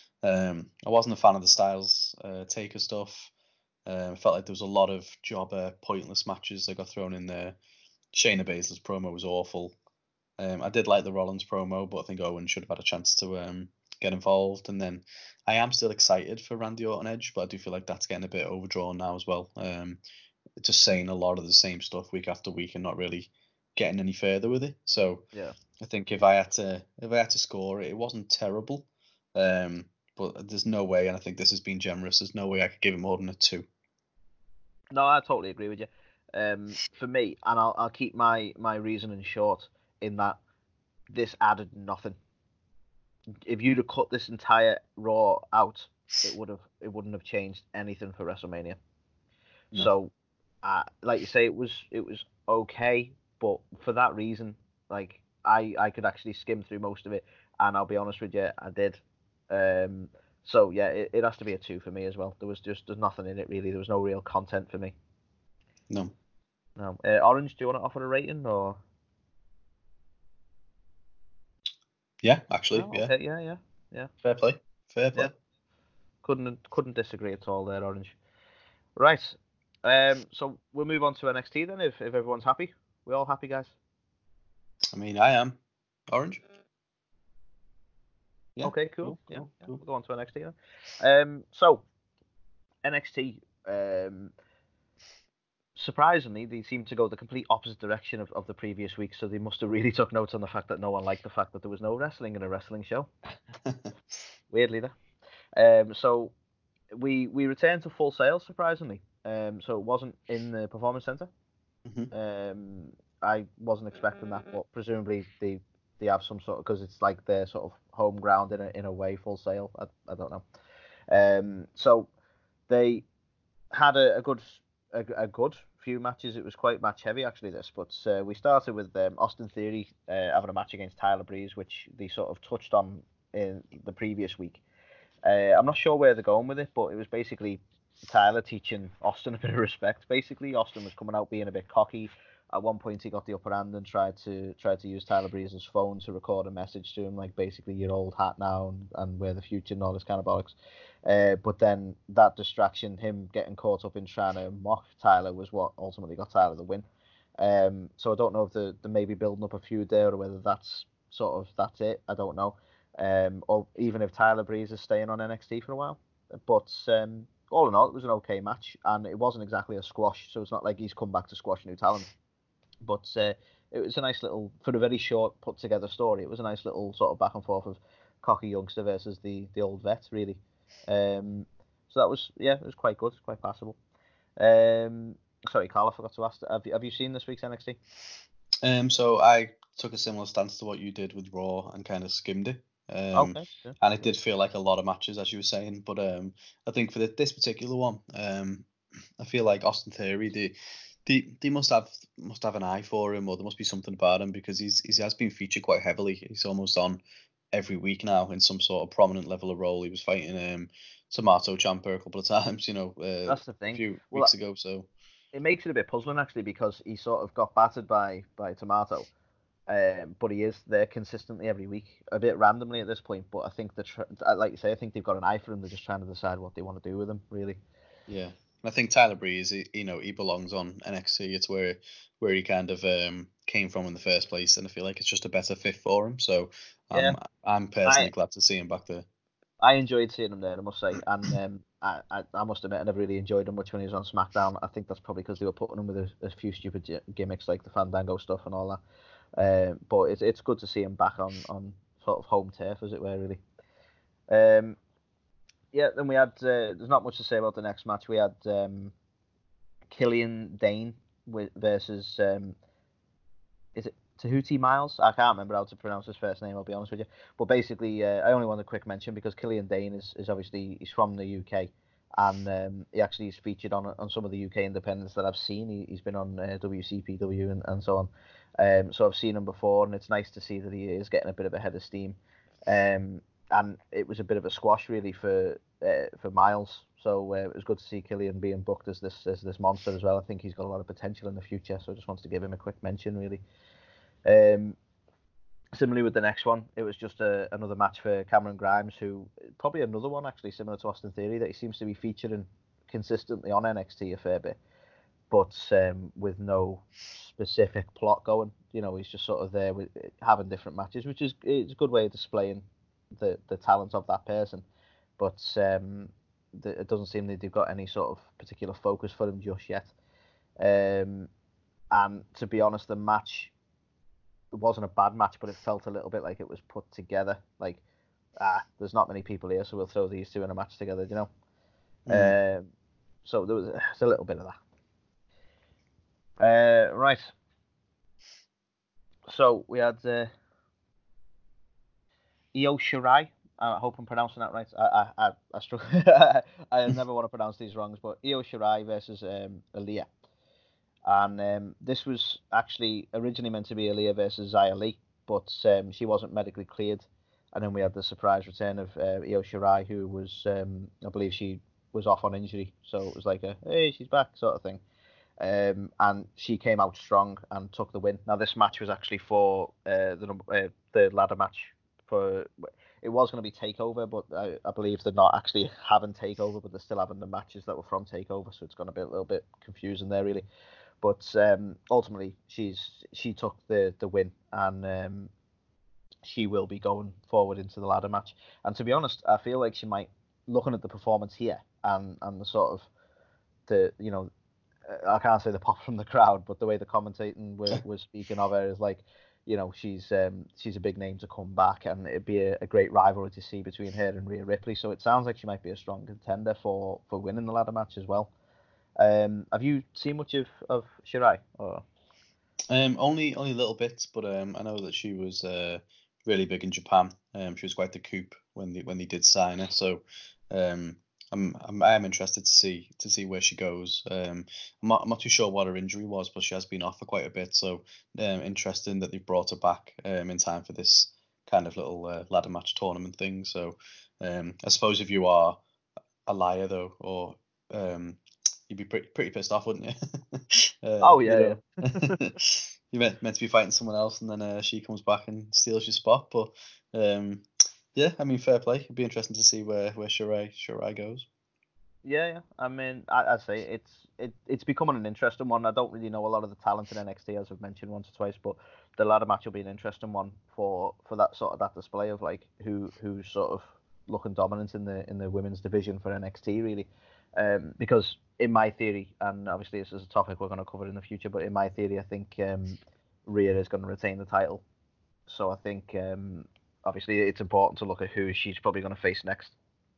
I wasn't a fan of the Styles Taker stuff. I felt like there was a lot of jobber, pointless matches that got thrown in there. Shayna Baszler's promo was awful. I did like the Rollins promo, but I think Owen should have had a chance to get involved. And then I am still excited for Randy Orton Edge, but I do feel like that's getting a bit overdrawn now as well. Just saying a lot of the same stuff week after week and not really getting any further with it. So Yeah. I think if I had to score it, it wasn't terrible. But there's no way, and I think this has been generous. There's no way I could give it more than a 2. No, I totally agree with you. For me, and I'll keep my reasoning short in that this added nothing. If you'd have cut this entire Raw out, it wouldn't have changed anything for WrestleMania. No. So, like you say, it was okay, but for that reason, like I could actually skim through most of it, and I'll be honest with you, I did. Um, so yeah, it has to be a 2 for me as well. There's nothing in it really. There was no real content for me. No. No. Orange, do you want to offer a rating or? Yeah, actually, No. yeah. Okay. Yeah. Yeah. Yeah. Fair play. Fair Yeah. play. Couldn't disagree at all there, Orange. Right. So we'll move on to NXT then, if everyone's happy. We all happy, guys? I mean, I am. Orange? Yeah. Okay, cool. Cool, Yeah, cool, yeah. cool. We'll go on to NXT then. So NXT, surprisingly, they seem to go the complete opposite direction of the previous week. So they must have really took notes on the fact that no one liked the fact that there was no wrestling in a wrestling show. Weirdly, there. So we returned to Full Sail, surprisingly. So it wasn't in the Performance Center. Mhm. I wasn't expecting that, but presumably they have some sort of, because it's like their sort of home ground in a way. Full Sail. I don't know. So they had a good few matches. It was quite match heavy actually this, but we started with Austin Theory having a match against Tyler Breeze, which they sort of touched on in the previous week. I'm not sure where they're going with it, but it was basically Tyler teaching Austin a bit of respect. Basically, Austin was coming out being a bit cocky. At one point, he got the upper hand and tried to use Tyler Breeze's phone to record a message to him, like basically your old hat now and we're the future and all this kind of bollocks. But then that distraction, him getting caught up in trying to mock Tyler, was what ultimately got Tyler the win. So I don't know if they're maybe building up a feud there or whether that's it. I don't know. Or even if Tyler Breeze is staying on NXT for a while. But all in all, it was an okay match, and it wasn't exactly a squash, so it's not like he's come back to squash new talent. But it was a nice little, for a very short, put together story, it was a nice little sort of back and forth of cocky youngster versus the old vet, really. So that was, it was quite good, quite passable. Sorry, Carl, I forgot to ask, have you seen this week's NXT? So I took a similar stance to what you did with Raw and kind of skimmed it. Okay. Yeah. And it did feel like a lot of matches, as you were saying. But I think for this particular one, I feel like Austin Theory, they must have an eye for him, or there must be something about him, because he has been featured quite heavily. He's almost on every week now in some sort of prominent level of role. He was fighting Tommaso Ciampa a couple of times, That's the thing. a few weeks ago. So it makes it a bit puzzling actually, because he sort of got battered by Tommaso. But he is there consistently every week, a bit randomly at this point. But I think like you say, I think they've got an eye for him. They're just trying to decide what they want to do with him, really. Yeah, I think Tyler Breeze, he belongs on NXT. It's where he kind of came from in the first place, and I feel like it's just a better fit for him. So I'm personally glad to see him back there. I enjoyed seeing him there, I must say, and I must admit I never really enjoyed him much when he was on SmackDown. I think that's probably because they were putting him with a few stupid gimmicks like the Fandango stuff and all that. But it's good to see him back on sort of home turf, as it were, really. Then we had, there's not much to say about the next match. We had Killian Dane versus, is it Tahuti Miles? I can't remember how to pronounce his first name, I'll be honest with you. But basically, I only want a quick mention because Killian Dane is obviously, he's from the UK. And he actually is featured on some of the UK independents that I've seen. He's been on WCPW and so on. So I've seen him before, and it's nice to see that he is getting a bit of a head of steam. And it was a bit of a squash really for Miles. So it was good to see Killian being booked as this monster as well. I think he's got a lot of potential in the future. So I just wanted to give him a quick mention really. Similarly with the next one, it was just another match for Cameron Grimes, who probably another one actually similar to Austin Theory that he seems to be featuring consistently on NXT a fair bit, but with no specific plot going. He's just sort of there with having different matches, which is it's a good way of displaying the talent of that person. But it doesn't seem that they've got any sort of particular focus for him just yet. And to be honest, the match, it wasn't a bad match, but it felt a little bit like it was put together. Like, there's not many people here, so we'll throw these two in a match together, So there was a little bit of that. Right. So we had Io Shirai. I hope I'm pronouncing that right. I struggle. I never want to pronounce these wrongs, but Io Shirai versus Aaliyah. And this was actually originally meant to be Aaliyah versus Xia Li, but she wasn't medically cleared. And then we had the surprise return of Io Shirai, who was, I believe she was off on injury. So it was like hey, she's back sort of thing. And she came out strong and took the win. Now, this match was actually for the ladder match. It was going to be TakeOver, but I believe they're not actually having TakeOver, but they're still having the matches that were from TakeOver. So it's going to be a little bit confusing there, really. But ultimately, she took the win, and she will be going forward into the ladder match. And to be honest, I feel like she might, looking at the performance here and the sort of I can't say the pop from the crowd, but the way the commentating was speaking of her is like, she's a big name to come back, and it'd be a great rivalry to see between her and Rhea Ripley. So it sounds like she might be a strong contender for winning the ladder match as well. Have you seen much of Shirai? Or? Only little bits, but I know that she was really big in Japan. She was quite the coup when they did sign her. So I am interested to see where she goes. I'm not too sure what her injury was, but she has been off for quite a bit. So interesting that they've brought her back in time for this kind of little ladder match tournament thing. So I suppose if you are a liar though, or you'd be pretty pissed off, wouldn't you? Oh yeah, You're meant to be fighting someone else, and then she comes back and steals your spot. But yeah, I mean, fair play. It'd be interesting to see where Shirai goes. yeah. I mean, I'd say it's becoming an interesting one. I don't really know a lot of the talent in NXT, as I've mentioned once or twice, but the ladder match will be an interesting one for that display of like who's sort of looking dominant in the women's division for NXT really. Because in my theory, and obviously this is a topic we're going to cover in the future, but in my theory, I think Rhea is going to retain the title. So I think obviously it's important to look at who she's probably going to face next.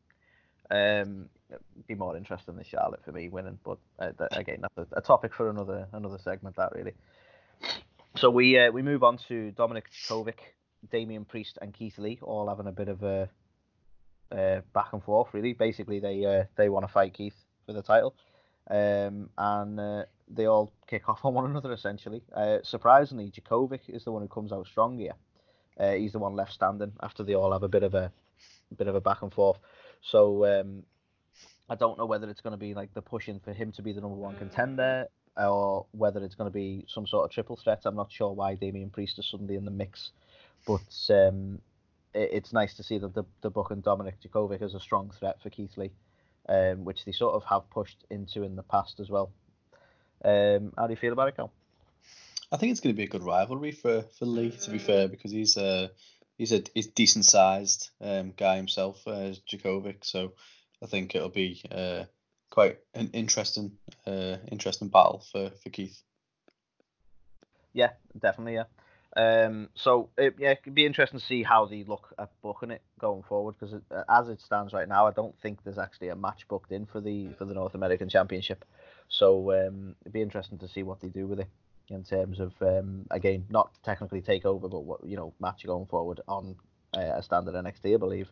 Be more interesting than Charlotte for me winning, but again, that's a topic for another segment. That really. So we move on to Dominik Dijakovic, Damian Priest, and Keith Lee all having a bit of a back and forth. Really, basically they want to fight Keith for the title, and they all kick off on one another essentially. Surprisingly, Dijakovic is the one who comes out strong here. He's the one left standing after they all have a bit of a back and forth. So I don't know whether it's going to be like the pushing for him to be the number one contender, or whether it's going to be some sort of triple threat. I'm not sure why Damian Priest is suddenly in the mix, but it's nice to see that the book and Dominik Dijakovic as a strong threat for Keith Lee, which they sort of have pushed into in the past as well. How do you feel about it, Cal? I think it's going to be a good rivalry for Lee, to be fair, because he's a decent sized guy himself, Dijakovic. So I think it'll be quite an interesting battle for Keith. Yeah, definitely. Yeah. So it could be interesting to see how they look at booking it going forward, because as it stands right now, I don't think there's actually a match booked in for the North American Championship. So it'd be interesting to see what they do with it in terms of again, not technically takeover, but what match going forward on a standard NXT, I believe.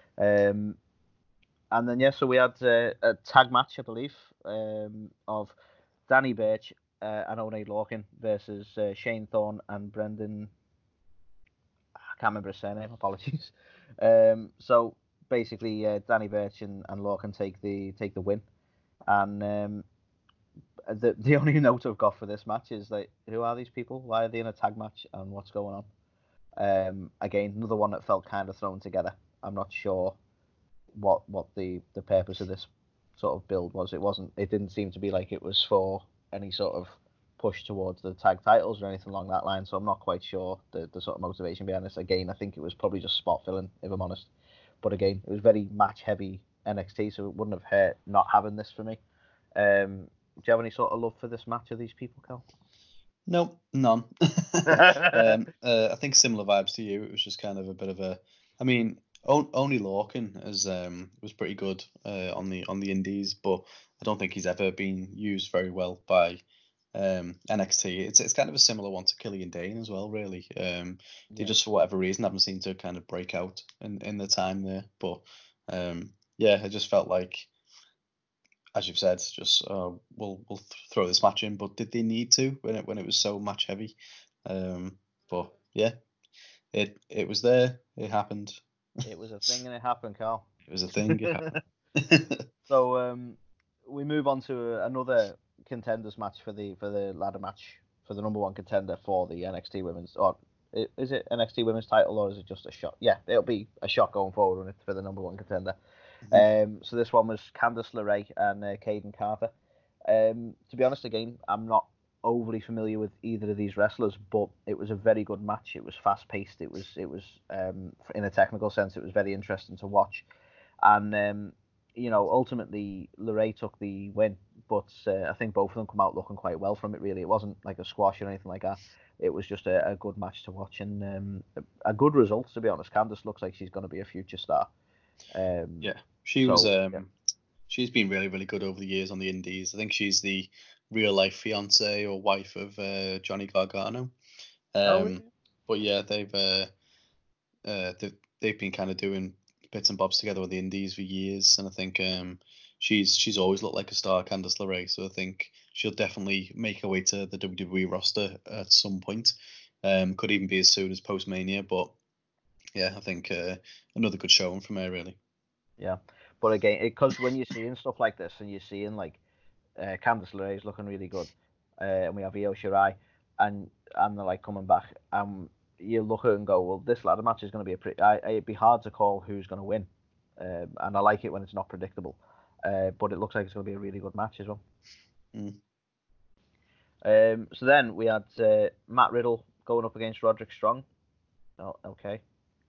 And then so we had a tag match, I believe, of Danny Burch and Oney Lorcan versus Shane Thorne and Brendan. I can't remember his surname. Apologies. So basically, Danny Burch and Lorcan take the win, and the only note I've got for this match is like, who are these people? Why are they in a tag match? And what's going on? Again, another one that felt kind of thrown together. I'm not sure what the purpose of this sort of build was. It didn't seem to be like it was for any sort of push towards the tag titles or anything along that line. So I'm not quite sure the sort of motivation behind this. Again, I think it was probably just spot filling, if I'm honest. But again, it was very match heavy NXT, so it wouldn't have hurt not having this for me. Do you have any sort of love for this match of these people, Cal? No, none. I think similar vibes to you. It was just kind of a bit of a. I mean, Oney Lorcan was pretty good on the indies, but I don't think he's ever been used very well by NXT. It's kind of a similar one to Killian Dane as well, really. They just, for whatever reason, haven't seemed to kind of break out in the time there. But yeah, it just felt like, as you've said, just we'll throw this match in. But did they need to when it was so match heavy? But yeah, it was there. It happened. It was a thing and it happened, Carl. It was a thing. It happened. So we move on to another contenders match for the ladder match for the number one contender for the NXT women's, or is it NXT women's title, or is it just a shot? Yeah, it'll be a shot going forward on it for the number one contender. So this one was Candice LeRae and Kaden Carter. To be honest, again, I'm not overly familiar with either of these wrestlers, but it was a very good match. It was fast paced. It was in a technical sense, it was very interesting to watch. And ultimately LeRae took the win, but I think both of them come out looking quite well from it. Really, it wasn't like a squash or anything like that. It was just a good match to watch and a good result, to be honest. Candice looks like she's going to be a future star. She's been really, really good over the years on the indies. I think she's the real life fiance or wife of Johnny Gargano. But yeah, they've been kind of doing bits and bobs together with the Indies for years, and I think she's always looked like a star, Candice LeRae. So I think she'll definitely make her way to the WWE roster at some point. Could even be as soon as post-Mania, but yeah, I think another good showing from her, really. Yeah, but again, because when you're seeing stuff like this and you're seeing like Candice LeRae is looking really good, and we have Io Shirai, and they're like coming back, you look at it and go, well, this ladder match is going to be it'd be hard to call who's going to win, and I like it when it's not predictable, but it looks like it's going to be a really good match as well. So then we had Matt Riddle going up against Roderick Strong. Oh, okay.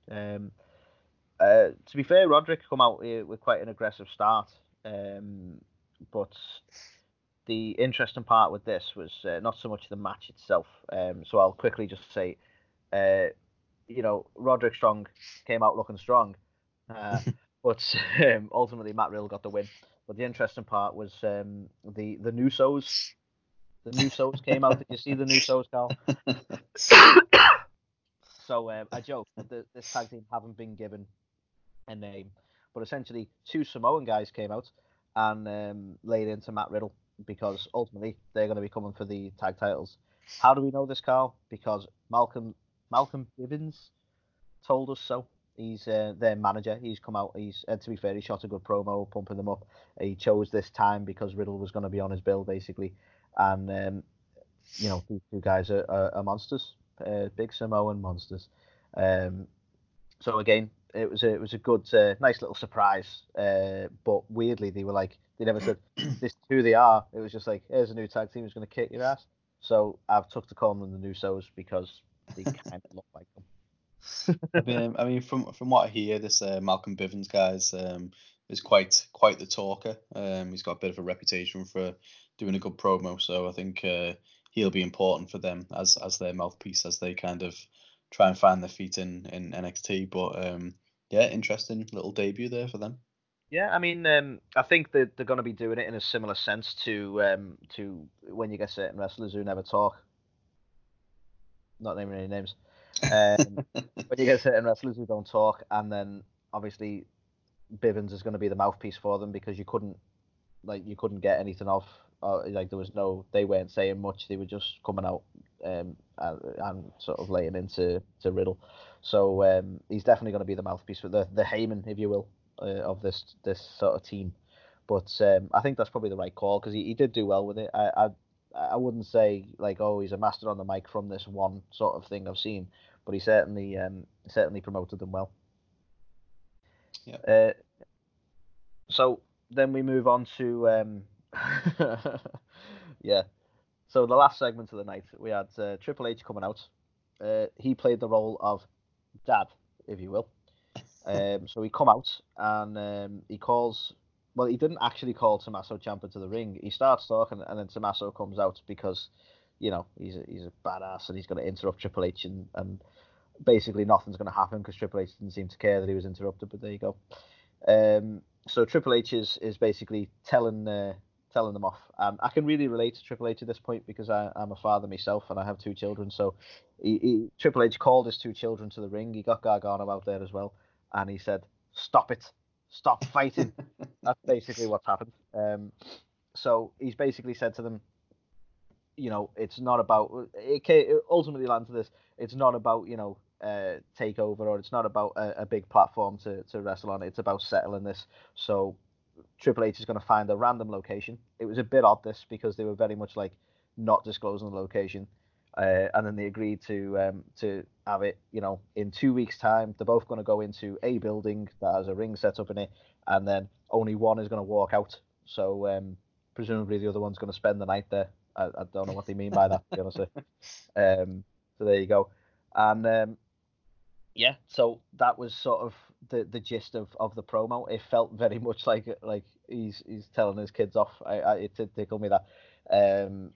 To be fair, Roderick come out with quite an aggressive start, but the interesting part with this was not so much the match itself. So I'll quickly just say, Roderick Strong came out looking strong, but ultimately Matt Riddle got the win. But the interesting part was the Nusos. The Nusos came out. Did you see the Nusos, Carl? So I joke that this tag team haven't been given a name, but essentially 2 Samoan guys came out and laid into Matt Riddle because ultimately they're going to be coming for the tag titles. How do we know this, Carl? Because Malcolm Bivens told us so. He's their manager. He's come out. To be fair, he shot a good promo, pumping them up. He chose this time because Riddle was going to be on his bill, basically. And these 2 guys are monsters, big Samoan monsters. So again, it was a good, nice little surprise. But weirdly, they never said this is who they are. It was just like, here's a new tag team who's going to kick your ass. So I've took to calling them the Nusos because they kind of look like them. I mean, from what I hear, this Malcolm Bivens guys is quite the talker. He's got a bit of a reputation for doing a good promo, so I think he'll be important for them as their mouthpiece as they kind of try and find their feet in NXT. But yeah, interesting little debut there for them. Yeah, I mean, I think that they're going to be doing it in a similar sense to when you get certain wrestlers who never talk. Not naming any names. When you get certain wrestlers who don't talk, and then obviously Bivens is going to be the mouthpiece for them because you couldn't get anything off. They weren't saying much. They were just coming out and sort of laying into Riddle. So he's definitely going to be the mouthpiece for the Heyman, if you will, of this sort of team. But I think that's probably the right call because he did do well with it. I wouldn't say he's a master on the mic from this one sort of thing I've seen, but he certainly promoted them well. Yeah. So then we move on to yeah. So the last segment of the night, we had Triple H coming out. He played the role of Dad, if you will. So he come out and he calls. Well, he didn't actually call Tommaso Ciampa to the ring. He starts talking, and then Tommaso comes out because, he's a badass and he's going to interrupt Triple H, and basically nothing's going to happen because Triple H didn't seem to care that he was interrupted. But there you go. So Triple H is basically telling them off. I can really relate to Triple H at this point because I'm a father myself and I have 2 children. So Triple H called his 2 children to the ring. He got Gargano out there as well, and he said, "Stop it. Stop fighting." That's basically what's happened. So he's basically said to them, it's not about. It ultimately lands to this. It's not about takeover, or it's not about a big platform to wrestle on. It's about settling this. So Triple H is going to find a random location. It was a bit odd this because they were very much like not disclosing the location, and then they agreed to have it. In 2 weeks' time, they're both going to go into a building that has a ring set up in it, and then only one is going to walk out. So presumably the other one's going to spend the night there. I don't know what they mean by that, to be honest. So there you go, and yeah, so that was sort of the gist of the promo. It felt very much like he's telling his kids off. It did tickle me that, and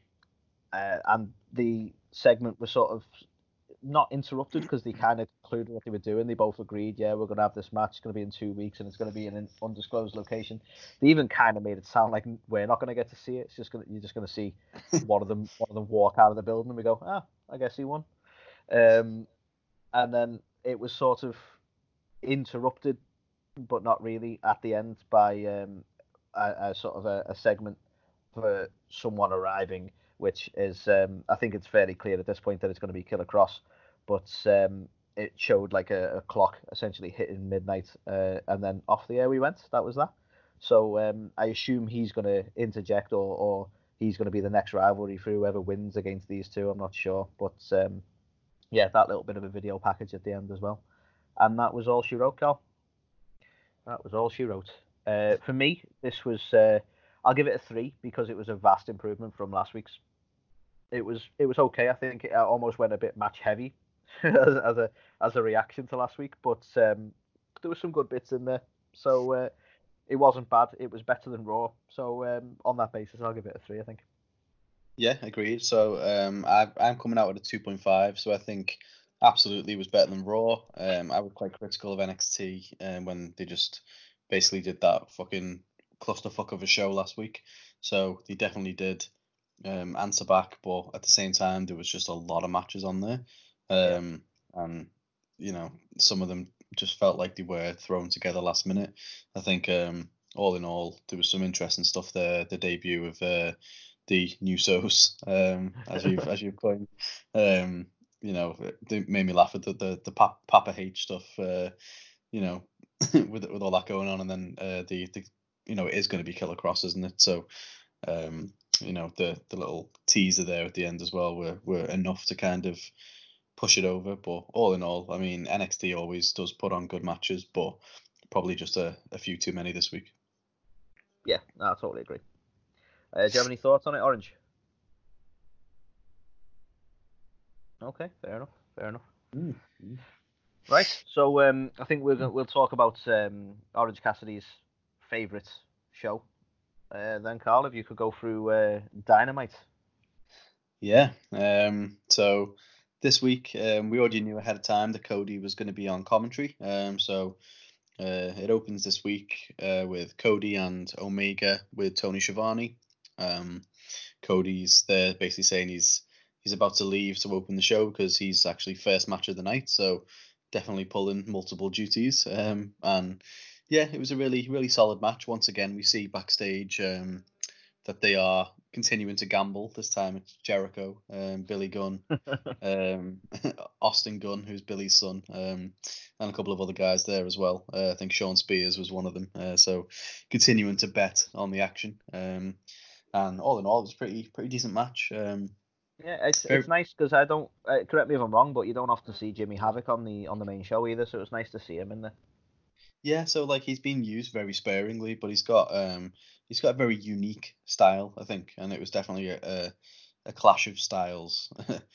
the segment was sort of not interrupted because they kind of concluded what they were doing. They both agreed, yeah, we're going to have this match. It's going to be in 2 weeks, and it's going to be in an undisclosed location. They even kind of made it sound like we're not going to get to see it. You're just going to see one of them walk out of the building, and we go, I guess he won. And then it was sort of interrupted but not really at the end by a sort of a segment for someone arriving, which is I think it's fairly clear at this point that it's going to be Killer Cross, but it showed like a clock essentially hitting midnight, and then off the air we went. That was that. So I assume he's going to interject, or he's going to be the next rivalry for whoever wins against these two. I'm not sure, but yeah, that little bit of a video package at the end as well, and that was all she wrote, Carl. That was all she wrote. For me, this was I'll give it a 3 because it was a vast improvement from last week's. It was okay. I think it almost went a bit match heavy as a reaction to last week, but there was some good bits in there. So it wasn't bad. It was better than Raw. So on that basis, I'll give it a 3. I think. Yeah, agreed. So I'm coming out with a 2.5. So I think absolutely was better than Raw. I was quite critical of NXT when they just basically did that fucking clusterfuck of a show last week. So they definitely did answer back, but at the same time there was just a lot of matches on there, and some of them just felt like they were thrown together last minute. I think all in all there was some interesting stuff there. The debut of the Newsos, as you've coined, they made me laugh at the Papa H stuff, with all that going on, and then the it is going to be Killer Cross, isn't it? So the little teaser there at the end as well were enough to kind of push it over. But all in all, I mean, NXT always does put on good matches, but probably just a few too many this week. Yeah, no, I totally agree. Do you have any thoughts on it, Orange? Okay, fair enough. Mm-hmm. Right, so I think we'll talk about Orange Cassidy's favourite show. Then, Carl, if you could go through Dynamite. Yeah. So this week we already knew ahead of time that Cody was going to be on commentary. So it opens this week with Cody and Omega with Tony Schiavone. Cody's there basically saying he's about to leave to open the show because he's actually first match of the night. So definitely pulling multiple duties. And yeah, it was a really, really solid match. Once again, we see backstage that they are continuing to gamble. This time it's Jericho, Billy Gunn, Austin Gunn, who's Billy's son, and a couple of other guys there as well. I think Sean Spears was one of them. So continuing to bet on the action. And all in all, it was pretty decent match. Yeah, it's nice because I don't correct me if I'm wrong, but you don't often see Jimmy Havoc on the main show either, so it was nice to see him in there. Yeah, so like he's been used very sparingly, but he's got a very unique style, I think, and it was definitely a clash of styles.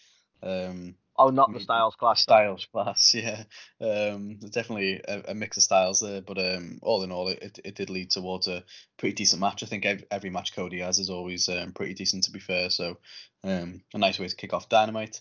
Oh, not the Styles Clash. Styles class, yeah. Definitely a mix of styles there, but all in all, it did lead towards a pretty decent match. I think every match Cody has is always pretty decent, to be fair. So a nice way to kick off Dynamite.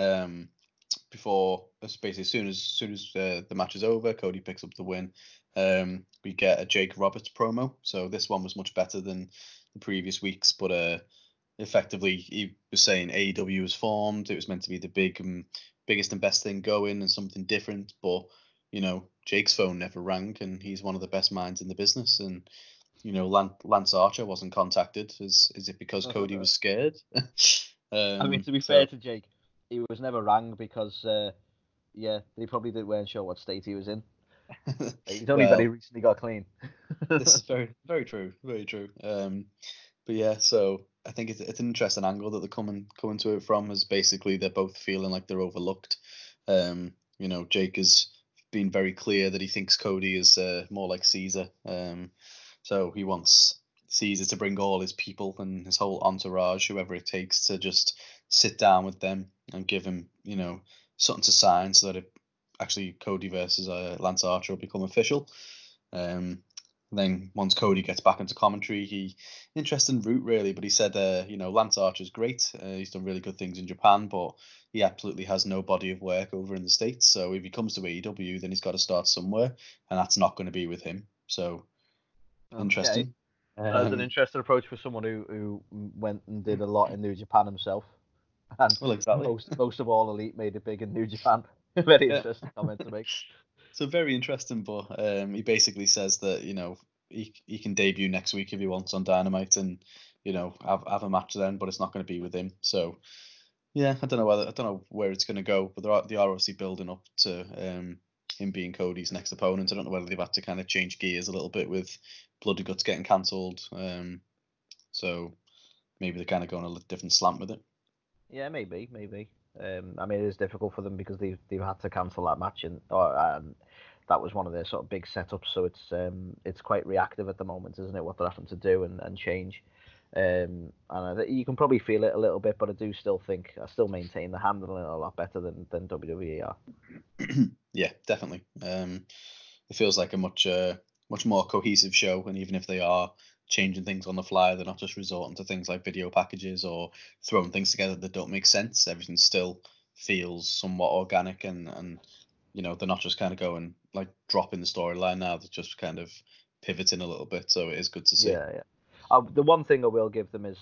Before basically as soon as the match is over, Cody picks up the win. We get a Jake Roberts promo. So this one was much better than the previous weeks, but effectively he was saying AEW was formed. It was meant to be the biggest and best thing going and something different. But Jake's phone never rang, and he's one of the best minds in the business. And Lance Archer wasn't contacted. Is it because Cody was scared? I mean, to be fair to Jake, he was never rang because they probably weren't sure what state he was in. He's only very recently got clean. This is very, very true, very true. But yeah, so I think it's an interesting angle that they're coming to it from, is basically they're both feeling like they're overlooked. Jake has been very clear that he thinks Cody is more like Caesar. So he wants Caesar to bring all his people and his whole entourage, whoever it takes, to just sit down with them and give him, something to sign so that actually Cody versus Lance Archer will become official. Then once Cody gets back into commentary, interesting route really, but he said, Lance Archer's great. He's done really good things in Japan, but he absolutely has no body of work over in the States. So if he comes to AEW, then he's got to start somewhere, and that's not going to be with him. So interesting. That's an interesting approach for someone who went and did a lot in New Japan himself. And well, exactly. Most of all, Elite made it big in New Japan. Very interesting comment to make. So very interesting, but he basically says that he can debut next week if he wants on Dynamite, and have a match then, but it's not going to be with him. So yeah, I don't know where it's going to go, but they are obviously building up to him being Cody's next opponent. I don't know whether they've had to kind of change gears a little bit with Bloody Guts getting cancelled. So maybe they're kind of going a little different slant with it. Yeah, maybe. I mean, it is difficult for them because they've had to cancel that match, and that was one of their sort of big setups. So it's quite reactive at the moment, isn't it? What they're having to do and change. And you can probably feel it a little bit, but I still maintain they're handling it a lot better than WWE are. Yeah, definitely. It feels like a much more cohesive show, and even if they are changing things on the fly, they're not just resorting to things like video packages or throwing things together that don't make sense. Everything still feels somewhat organic, and they're not just kind of going like dropping the storyline now. They're just kind of pivoting a little bit, so it is good to see. Yeah. The one thing I will give them is,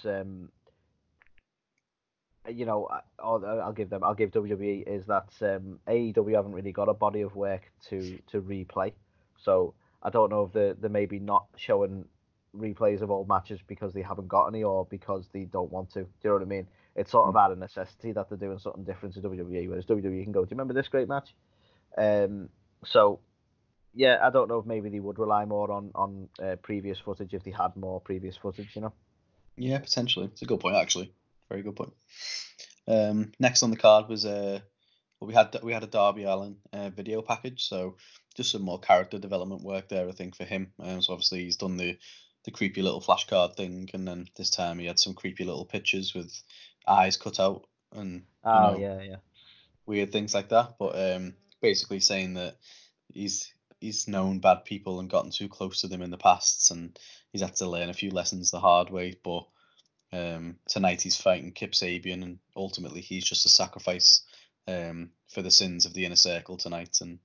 I'll give WWE is that AEW haven't really got a body of work to replay. So I don't know if they're maybe not showing replays of old matches because they haven't got any or because they don't want to. Do you know what I mean? It's sort of out of necessity that they're doing something different to WWE, whereas WWE can go, do you remember this great match? So yeah, I don't know if maybe they would rely more on previous footage if they had more previous footage, Yeah, potentially. It's a good point, actually. Very good point. Next on the card was we had a Darby Allin video package, so just some more character development work there, I think, for him. So obviously he's done the creepy little flashcard thing, and then this time he had some creepy little pictures with eyes cut out and weird things like that. But basically saying that he's known bad people and gotten too close to them in the past, and he's had to learn a few lessons the hard way. But tonight he's fighting Kip Sabian, and ultimately he's just a sacrifice for the sins of the Inner Circle tonight. And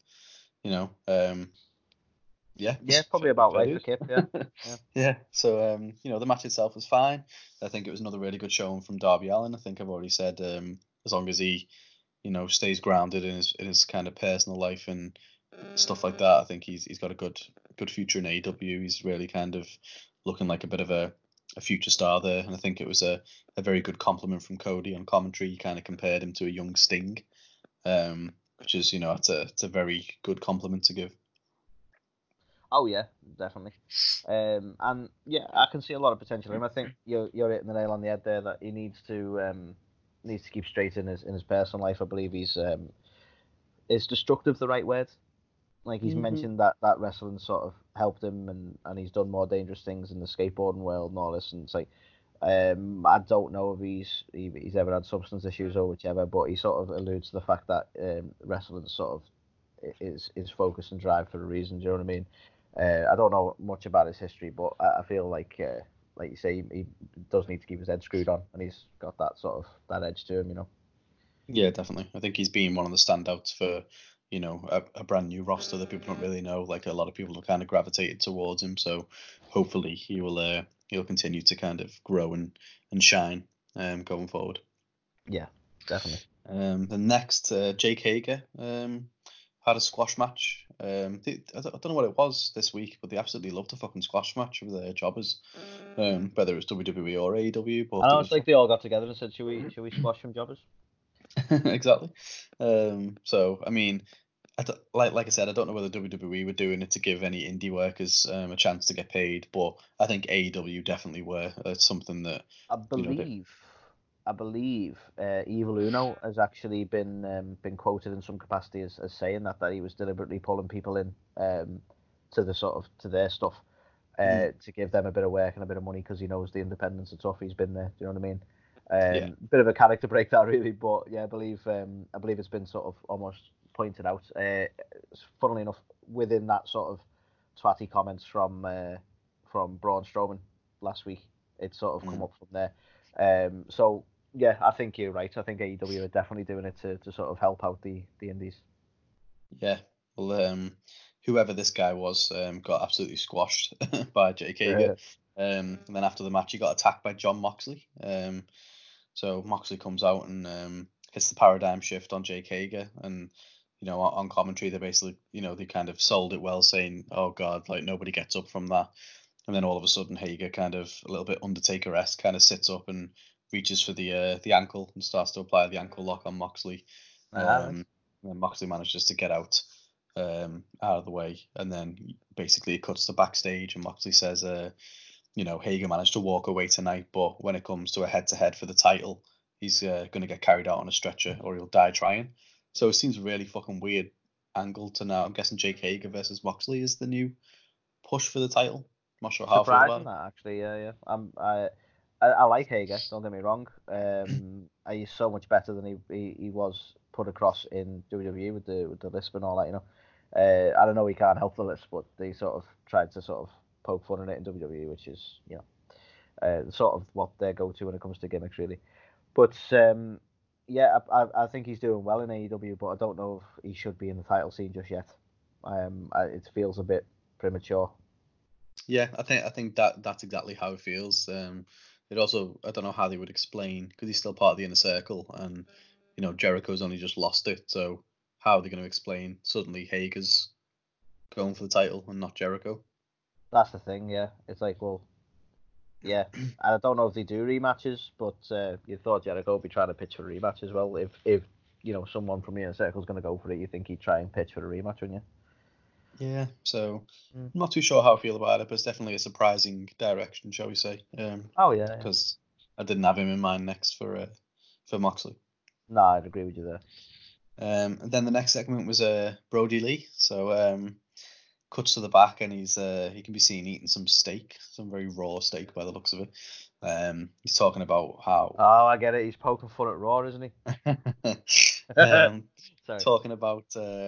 probably about right for Kip. Yeah. So the match itself was fine. I think it was another really good showing from Darby Allin. I think I've already said as long as he stays grounded in his kind of personal life and stuff like that, I think he's got a good future in AEW. He's really kind of looking like a bit of a future star there, and I think it was a very good compliment from Cody on commentary. He kind of compared him to a young Sting, which is it's a very good compliment to give. Oh yeah, definitely. And yeah, I can see a lot of potential in him. I think you're hitting the nail on the head there that he needs to keep straight in his personal life. I believe he's is destructive the right word? Like he's mentioned that wrestling sort of helped him, and he's done more dangerous things in the skateboarding world and all this. And it's like, I don't know if he's ever had substance issues or whichever, but he sort of alludes to the fact that wrestling sort of is focus and drive for a reason. Do you know what I mean? I don't know much about his history, but I feel like you say, he does need to keep his head screwed on, and he's got that sort of that edge to him, Yeah, definitely. I think he's been one of the standouts for a brand new roster that people don't really know. Like a lot of people have kind of gravitated towards him, so hopefully he'll continue to kind of grow and shine going forward. Yeah, definitely. The next, Jake Hager had a squash match. I don't know what it was this week, but they absolutely loved a fucking squash match with their jobbers, whether it was WWE or AEW. But I know, it's like they all got together and said, "Should we squash some jobbers?" Exactly. So I mean, like I said, I don't know whether WWE were doing it to give any indie workers a chance to get paid, but I think AEW definitely were. It's something that I believe Evil Uno has actually been quoted in some capacity as saying that he was deliberately pulling people in to their stuff to give them a bit of work and a bit of money because he knows the independents are tough. He's been there. Do you know what I mean? Bit of a character break that really, but yeah, I believe it's been sort of almost pointed out. Funnily enough, within that sort of twatty comments from Braun Strowman last week, it's sort of come up from there. So yeah, I think you're right. I think AEW are definitely doing it to sort of help out the indies. Yeah, well, whoever this guy was got absolutely squashed by Jake Hager. And then after the match, he got attacked by Jon Moxley. So Moxley comes out and hits the paradigm shift on Jake Hager, and on commentary, they basically, they kind of sold it well, saying, "Oh God, like nobody gets up from that." And then all of a sudden, Hager kind of a little bit Undertaker-esque, kind of sits up and reaches for the ankle and starts to apply the ankle lock on Moxley. Nice. And Moxley manages to get out of the way, and then basically it cuts to backstage, and Moxley says, Hager managed to walk away tonight, but when it comes to a head-to-head for the title, he's going to get carried out on a stretcher or he'll die trying. So it seems a really fucking weird angle to now. I'm guessing Jake Hager versus Moxley is the new push for the title. I'm not sure how I feel about Surprising that actually, yeah. I like Hager. Don't get me wrong. He's so much better than he was put across in WWE with the lisp and all that. I don't know, he can't help the lisp, but they sort of tried to sort of poke fun at it in WWE, which is sort of what they go to when it comes to gimmicks, really. But yeah, I think he's doing well in AEW, but I don't know if he should be in the title scene just yet. It feels a bit premature. Yeah, I think that's exactly how it feels. It also, I don't know how they would explain, because he's still part of the Inner Circle, and Jericho's only just lost it. So how are they going to explain suddenly Hager's going for the title and not Jericho? That's the thing, yeah. It's like, well, yeah. I don't know if they do rematches, but you thought Jericho would be trying to pitch for a rematch as well. If someone from the Inner Circle's going to go for it, you think he'd try and pitch for a rematch, wouldn't you? Yeah, so I'm not too sure how I feel about it, but it's definitely a surprising direction, shall we say? Oh yeah. Because I didn't have him in mind next for Moxley. No, I'd agree with you there. And then the next segment was Brody Lee. So cuts to the back, and he can be seen eating some steak, some very raw steak by the looks of it. He's talking about how. Oh, I get it. He's poking fun at Raw, isn't he? Talking about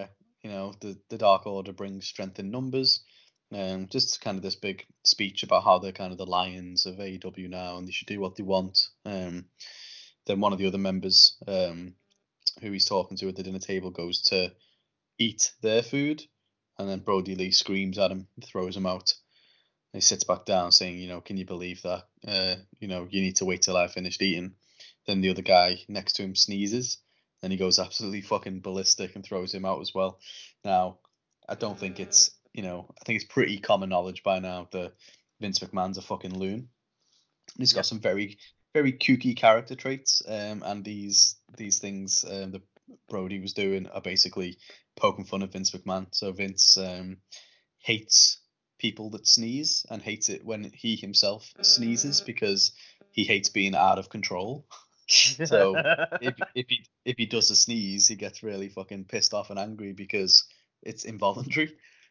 the Dark Order brings strength in numbers. Just kind of this big speech about how they're kind of the lions of AEW now, and they should do what they want. Then one of the other members, who he's talking to at the dinner table, goes to eat their food, and then Brody Lee screams at him, throws him out. And he sits back down, saying, "Can you believe that? You need to wait till I finished eating." Then the other guy next to him sneezes, and he goes absolutely fucking ballistic and throws him out as well. Now, I don't think it's, I think it's pretty common knowledge by now that Vince McMahon's a fucking loon. And he's got some very, very kooky character traits, and these things that Brody was doing are basically poking fun at Vince McMahon. So Vince hates people that sneeze and hates it when he himself sneezes, because he hates being out of control. So if he does a sneeze, he gets really fucking pissed off and angry because it's involuntary.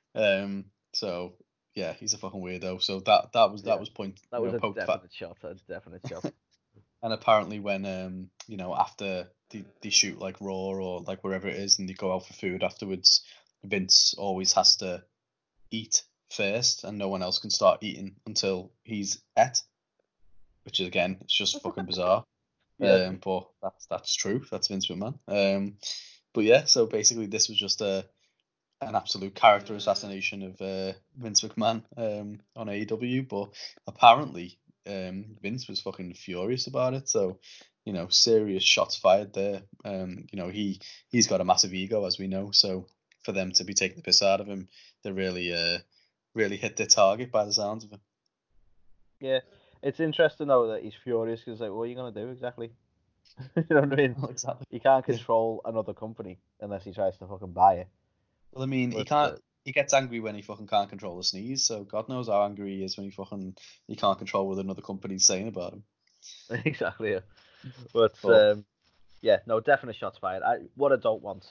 So yeah, he's a fucking weirdo. So that was point. That was a definite shot. That's a definite shot. And apparently when after they shoot like Raw or like wherever it is, and they go out for food afterwards, Vince always has to eat first, and no one else can start eating until he's at, which is, again, it's just fucking bizarre. Yeah. But that's true. That's Vince McMahon. But yeah, so basically this was just an absolute character assassination of Vince McMahon on AEW. But apparently Vince was fucking furious about it. So serious shots fired there. He's got a massive ego, as we know. So for them to be taking the piss out of him, they really hit their target by the sounds of it. Yeah. It's interesting, though, that he's furious, because, like, what are you going to do exactly? You know what I mean? Well, exactly. He can't control another company unless he tries to fucking buy it. Well, I mean, he gets angry when he fucking can't control the sneeze, so God knows how angry he is when he can't control what another company's saying about him. Exactly, yeah. But, yeah, no, definite shots fired. What I don't want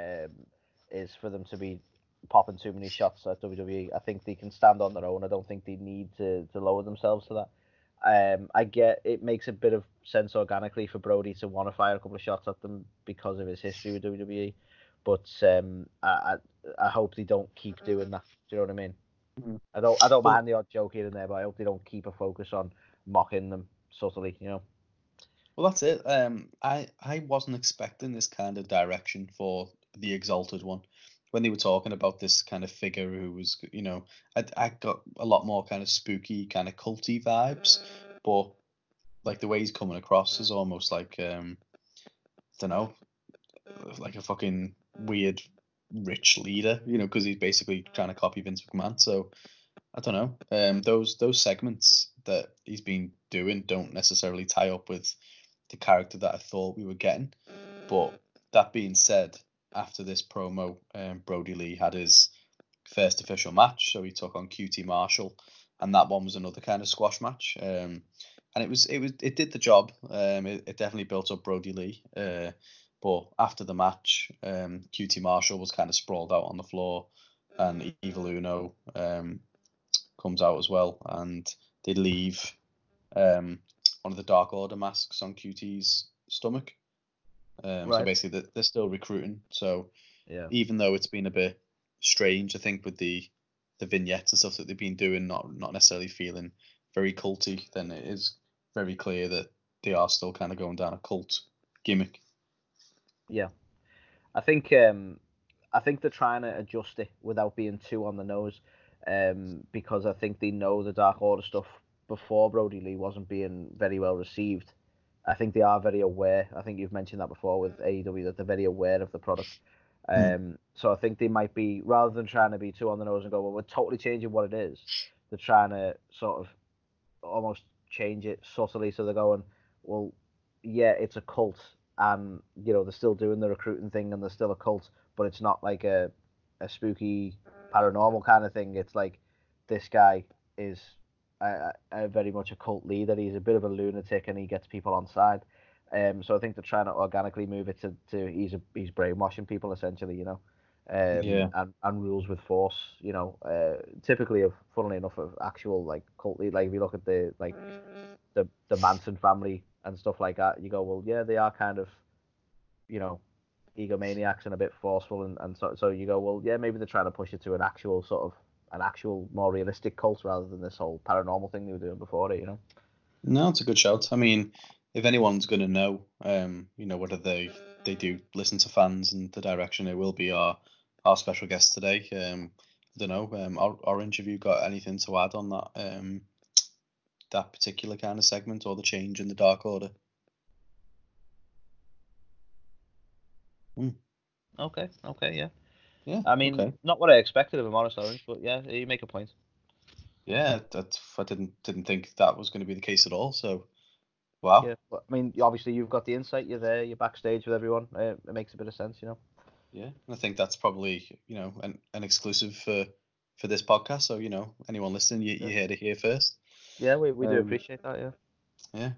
is for them to be popping too many shots at WWE. I think they can stand on their own. I don't think they need to lower themselves to that. I get it makes a bit of sense organically for Brody to want to fire a couple of shots at them because of his history with WWE, but I hope they don't keep doing that. Do you know what I mean? Mm-hmm. I don't mind the odd joke here and there, but I hope they don't keep a focus on mocking them subtly. Well, that's it. I wasn't expecting this kind of direction for the Exalted One. When they were talking about this kind of figure who was, I got a lot more kind of spooky, kind of culty vibes, but like the way he's coming across is almost like, I don't know, like a fucking weird rich leader, because he's basically trying to copy Vince McMahon. So I don't know. Those segments that he's been doing don't necessarily tie up with the character that I thought we were getting. But that being said, after this promo, Brody Lee had his first official match, so he took on QT Marshall, and that one was another kind of squash match. And it did the job. It definitely built up Brody Lee. But after the match, QT Marshall was kind of sprawled out on the floor, and Evil Uno comes out as well, and they leave one of the Dark Order masks on QT's stomach. Right. So basically, they're still recruiting. So Yeah. even though it's been a bit strange, I think with the vignettes and stuff that they've been doing, not necessarily feeling very culty, then it is very clear that they are still kind of going down a cult gimmick. Yeah. I think they're trying to adjust it without being too on the nose, because I think they know the Dark Order stuff before Brody Lee wasn't being very well received. I think they are very aware. I think you've mentioned that before with AEW, that they're very aware of the product. So I think they might be, rather than trying to be too on the nose and go, well, we're totally changing what it is, they're trying to sort of almost change it subtly. So they're going, well, yeah, it's a cult, and they're still doing the recruiting thing, and they're still a cult, but it's not like a spooky paranormal kind of thing. It's like, this guy is a very much a cult leader. He's a bit of a lunatic, and he gets people on side. So I think they're trying to organically move it to he's brainwashing people essentially, and rules with force, typically funnily enough, of actual like cult lead. Like if you look at the Manson family and stuff like that, you go, well, yeah, they are kind of, egomaniacs and a bit forceful, and so you go, well, yeah, maybe they're trying to push it to an actual more realistic cult rather than this whole paranormal thing they were doing before it, No, it's a good shout. I mean, if anyone's going to know, whether they do listen to fans and the direction, it will be our special guest today. I don't know, Orange, have you got anything to add on that that particular kind of segment or the change in the Dark Order? Okay, yeah. Yeah. I mean, okay. Not what I expected of him, honest, Orange, but yeah, you make a point. Yeah, I didn't think that was going to be the case at all. So, wow. Yeah, but I mean, obviously you've got the insight. You're there. You're backstage with everyone. It makes a bit of sense, Yeah, and I think that's probably an exclusive for this podcast. So anyone listening, you heard it here first. Yeah, we do appreciate that. Yeah.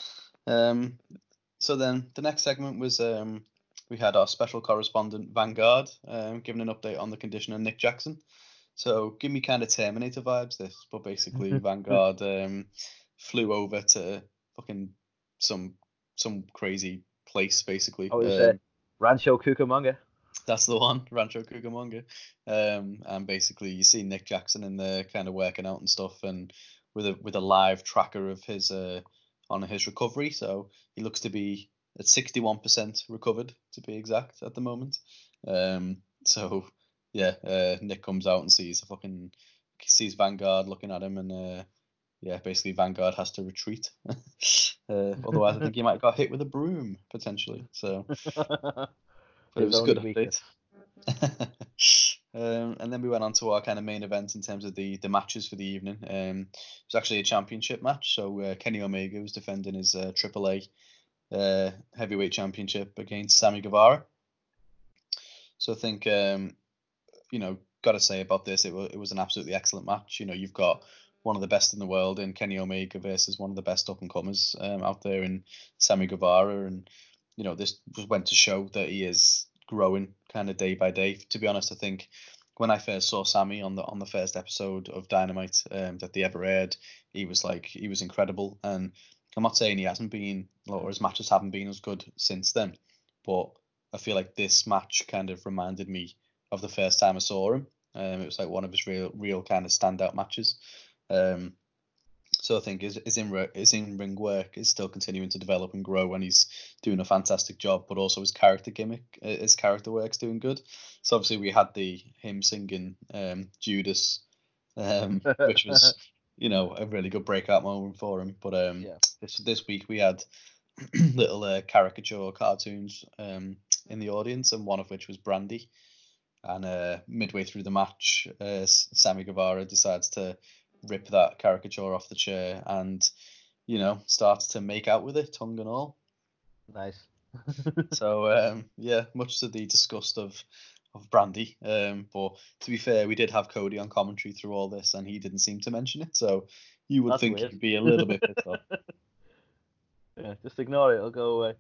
So then the next segment was we had our special correspondent Vanguard giving an update on the condition of Nick Jackson. So give me kind of Terminator vibes this, but basically Vanguard flew over to fucking some crazy place basically. Oh, it's Rancho Cucamonga. That's the one, Rancho Cucamonga. And basically you see Nick Jackson in there kind of working out and stuff, and with a live tracker of his on his recovery. So he looks to be at 61% recovered, to be exact, at the moment. So yeah, Nick comes out and sees Vanguard looking at him, and basically Vanguard has to retreat. Otherwise, I think he might have got hit with a broom potentially. So it was a good update. And then we went on to our kind of main event in terms of the matches for the evening. It was actually a championship match. So Kenny Omega was defending his AAA heavyweight championship against Sammy Guevara. So I think, got to say about this, it was an absolutely excellent match. You've got one of the best in the world in Kenny Omega versus one of the best up-and-comers out there in Sammy Guevara. And, this just went to show that he is growing kind of day by day. To be honest, I think when I first saw Sammy on the first episode of Dynamite that they ever aired, he was incredible. And I'm not saying he hasn't been, or his matches haven't been as good since then, but I feel like this match kind of reminded me of the first time I saw him. It was like one of his real kind of standout matches. So I think his in-ring work is still continuing to develop and grow, and he's doing a fantastic job. But also his character work's doing good. So obviously we had him singing Judas, which was a really good breakout moment for him. But this week we had little caricature cartoons in the audience, and one of which was Brandy. And midway through the match, Sammy Guevara decides to rip that caricature off the chair and, starts to make out with it, tongue and all. Nice. So yeah, much to the disgust of Brandy. But to be fair, we did have Cody on commentary through all this, and he didn't seem to mention it. So you would That's think weird. he'd be a little bit pissed off. Yeah, just ignore it. It'll go away.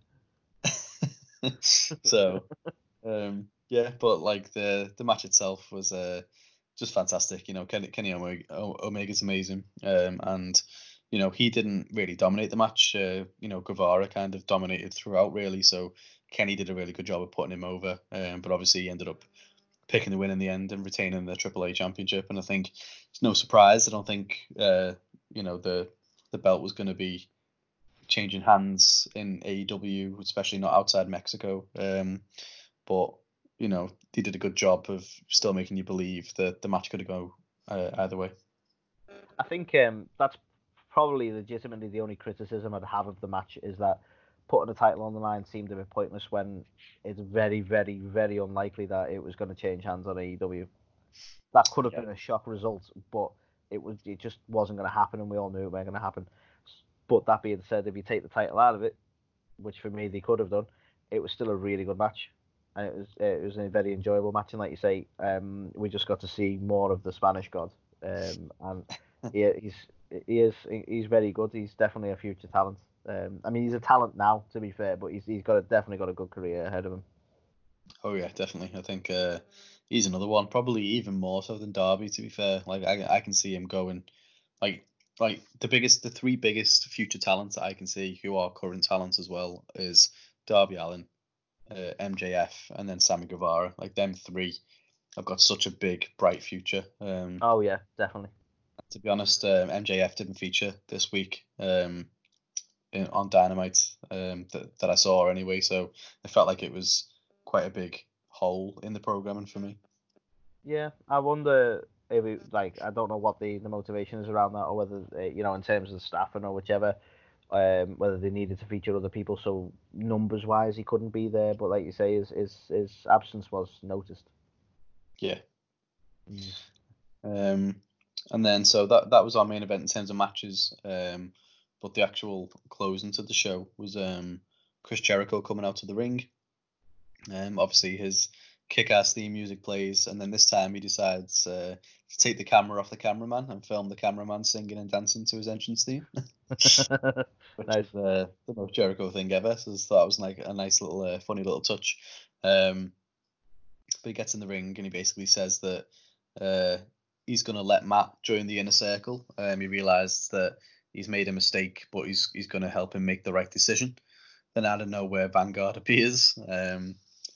So yeah, but like the match itself was just fantastic. Kenny Omega's amazing. And he didn't really dominate the match. Guevara kind of dominated throughout, really. So Kenny did a really good job of putting him over. But obviously he ended up picking the win in the end and retaining the AAA championship. And I think it's no surprise. I don't think the belt was going to be changing hands in AEW, especially not outside Mexico. But they did a good job of still making you believe that the match could go either way. I think that's probably legitimately the only criticism I'd have of the match, is that putting a title on the line seemed a bit pointless when it's very, very, very unlikely that it was going to change hands on AEW. That could have been a shock result, but it just wasn't going to happen, and we all knew it wasn't going to happen. But that being said, if you take the title out of it, which for me they could have done, it was still a really good match, and it was a very enjoyable match. And like you say, we just got to see more of the Spanish God, and he's very good. He's definitely a future talent. I mean, he's a talent now, to be fair, but he's definitely got a good career ahead of him. Oh yeah, definitely. I think he's another one, probably even more so than Darby. To be fair, like I can see him going, like the three biggest future talents that I can see, who are current talents as well, is Darby Allin, MJF, and then Sammy Guevara. Like them three have got such a big, bright future. Oh yeah, definitely. To be honest, MJF didn't feature this week on Dynamite that I saw anyway, so I felt like it was quite a big hole in the programming for me. Yeah, I wonder if I don't know what the motivation is around that, or whether in terms of the staffing or whichever, whether they needed to feature other people, so numbers wise he couldn't be there. But like you say, his absence was noticed. Yeah. And then so that was our main event in terms of matches. But the actual closing to the show was Chris Jericho coming out to the ring. Obviously his kick-ass theme music plays, and then this time he decides to take the camera off the cameraman and film the cameraman singing and dancing to his entrance theme. Which is the most Jericho thing ever. So I thought it was like a nice little funny little touch. But he gets in the ring and he basically says that he's going to let Matt join the inner circle. He realized that he's made a mistake, but he's going to help him make the right decision. Then out of nowhere, Vanguard appears, and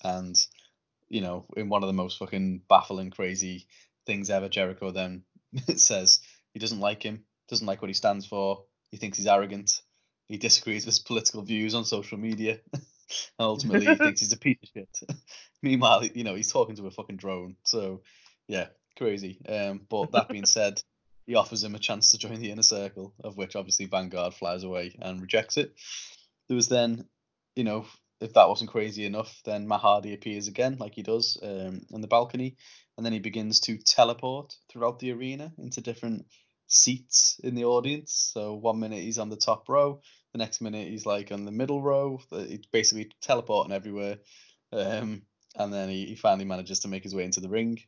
in one of the most fucking baffling, crazy things ever, Jericho then says he doesn't like him, doesn't like what he stands for. He thinks he's arrogant. He disagrees with his political views on social media. And ultimately, he thinks he's a piece of shit. Meanwhile, he's talking to a fucking drone. So, yeah, crazy. But that being said, he offers him a chance to join the inner circle, of which obviously Vanguard flies away and rejects it. There was then, if that wasn't crazy enough, then Matt Hardy appears again, like he does, on the balcony, and then he begins to teleport throughout the arena into different seats in the audience. So 1 minute he's on the top row, the next minute he's like on the middle row. He's basically teleporting everywhere, and then he finally manages to make his way into the ring.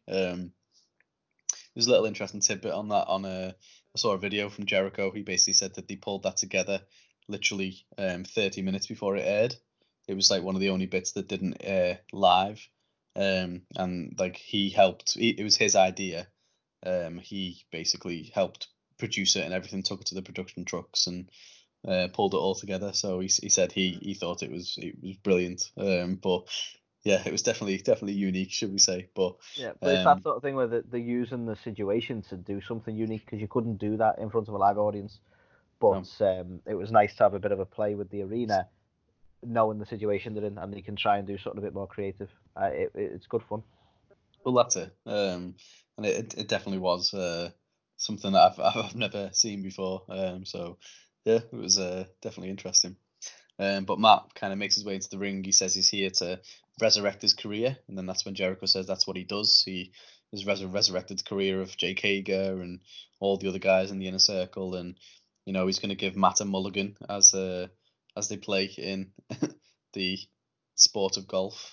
There's a little interesting tidbit on that. I saw a video from Jericho. He basically said that they pulled that together literally 30 minutes before it aired. It was like one of the only bits that didn't air live, and like he helped. It was his idea. He basically helped produce it and everything. Took it to the production trucks and pulled it all together. So he said he thought it was brilliant. But yeah, it was definitely unique, should we say? But yeah, but it's that sort of thing where they're using the situation to do something unique, because you couldn't do that in front of a live audience. But it was nice to have a bit of a play with the arena, knowing the situation they're in, and they can try and do something a bit more creative. It's good fun. Well, that's it. And it definitely was something that I've never seen before. So yeah, it was definitely interesting. But Matt kind of makes his way into the ring. He says he's here to resurrect his career, and then that's when Jericho says that's what he does. He has resurrected the career of Jake Hager and all the other guys in the inner circle, and he's going to give Matt a mulligan as they play in the sport of golf.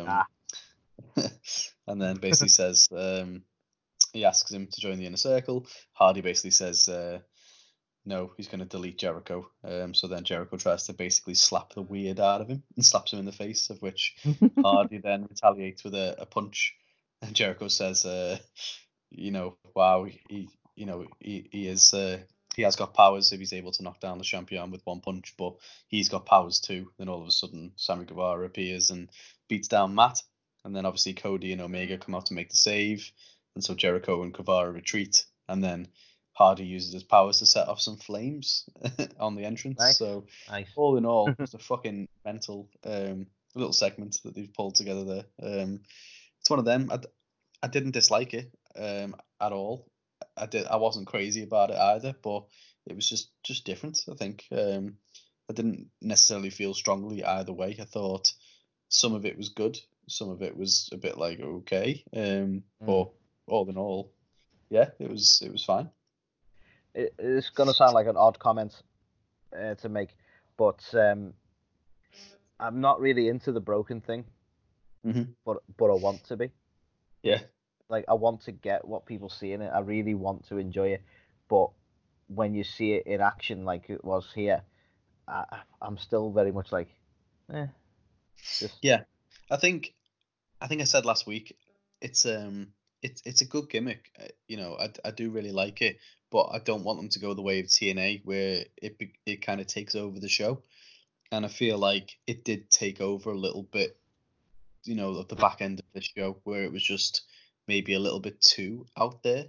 And then basically says he asks him to join the inner circle. Hardy basically says no, he's going to delete Jericho. So then Jericho tries to basically slap the weird out of him and slaps him in the face, of which Hardy then retaliates with a punch. And Jericho says, wow, he has got powers if he's able to knock down the champion with one punch, but he's got powers too. Then all of a sudden, Sammy Guevara appears and beats down Matt. And then obviously Cody and Omega come out to make the save. And so Jericho and Guevara retreat. And then Hardy uses his powers to set off some flames on the entrance. Nice. So Nice. all in all, it's a fucking mental little segment that they've pulled together there. It's one of them. I didn't dislike it at all. I wasn't crazy about it either, but it was just different. I think I didn't necessarily feel strongly either way. I thought some of it was good, some of it was a bit like okay, but all in all, yeah, it was fine. It's gonna sound like an odd comment to make, but I'm not really into the broken thing, but I want to be. Yeah. Like, I want to get what people see in it. I really want to enjoy it, but when you see it in action like it was here, I'm still very much like, Yeah, I think I said last week, it's a good gimmick. I do really like it, but I don't want them to go the way of TNA where it kind of takes over the show, and I feel like it did take over a little bit, at the back end of this show where it was just maybe a little bit too out there.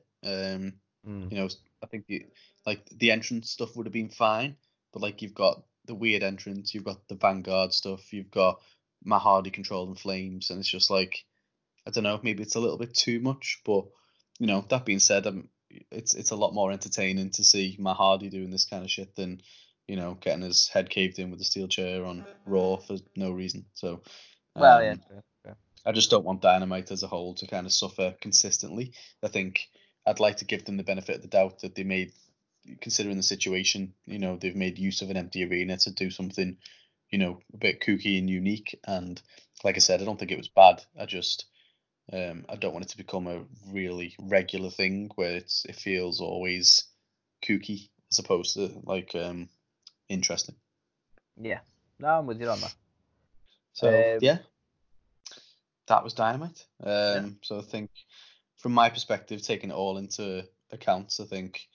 I think the entrance stuff would have been fine, but like you've got the weird entrance, you've got the Vanguard stuff, you've got Matt Hardy controlling flames, and it's just like, I don't know, maybe it's a little bit too much. But that being said, it's a lot more entertaining to see Matt Hardy doing this kind of shit than getting his head caved in with a steel chair on Raw for no reason. So yeah. I just don't want Dynamite as a whole to kind of suffer consistently. I think I'd like to give them the benefit of the doubt that they made, considering the situation, they've made use of an empty arena to do something, a bit kooky and unique. And like I said, I don't think it was bad. I just, I don't want it to become a really regular thing where it feels always kooky as opposed to like interesting. Yeah, no, I'm with you on that. So yeah, that was Dynamite. So I think, from my perspective, taking it all into account, I think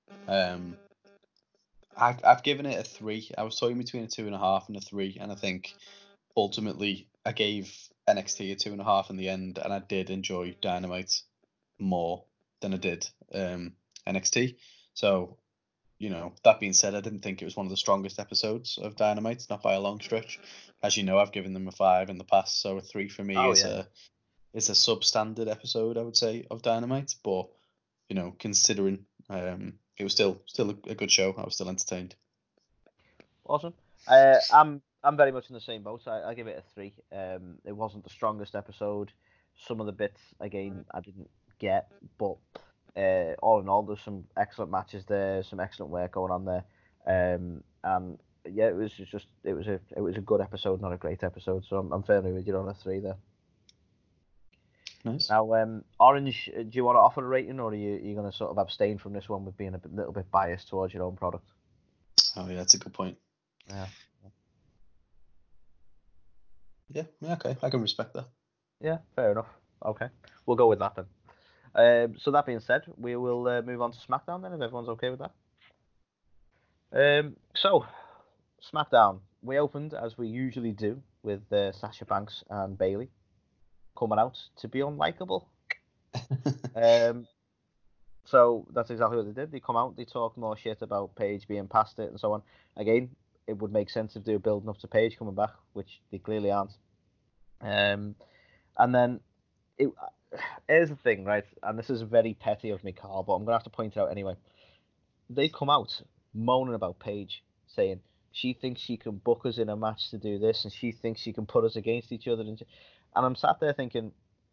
I've given it a 3. I was toying between a 2.5 and a 3, and I think ultimately I gave NXT a 2.5 in the end, and I did enjoy Dynamite more than I did NXT. So, that being said, I didn't think it was one of the strongest episodes of Dynamite, not by a long stretch. As you know, I've given them a 5 in the past, so a 3 for me is a substandard episode, I would say, of Dynamite. But considering it was still a good show, I was still entertained. Awesome. I'm very much in the same boat. I give it a 3. It wasn't the strongest episode. Some of the bits again I didn't get, but all in all, there's some excellent matches there, some excellent work going on there, and yeah, it was a good episode, not a great episode. So I'm fairly with you on a 3 there. Nice. Now, Orange, do you want to offer a rating, or are you going to sort of abstain from this one with being a little bit biased towards your own product? Oh yeah, that's a good point. Yeah, okay, I can respect that. Yeah, fair enough. Okay, we'll go with that then. So that being said, we will move on to SmackDown then, if everyone's okay with that. So, SmackDown, we opened, as we usually do, with Sasha Banks and Bayley coming out to be unlikable. So that's exactly what they did. They come out, they talk more shit about Paige being past it and so on. Again, it would make sense if they were building up to Paige coming back, which they clearly aren't. And then here's the thing, right? And this is very petty of me, Carl, but I'm gonna have to point it out anyway. They come out moaning about Paige, saying she thinks she can book us in a match to do this, and she thinks she can put us against each other. And I'm sat there thinking,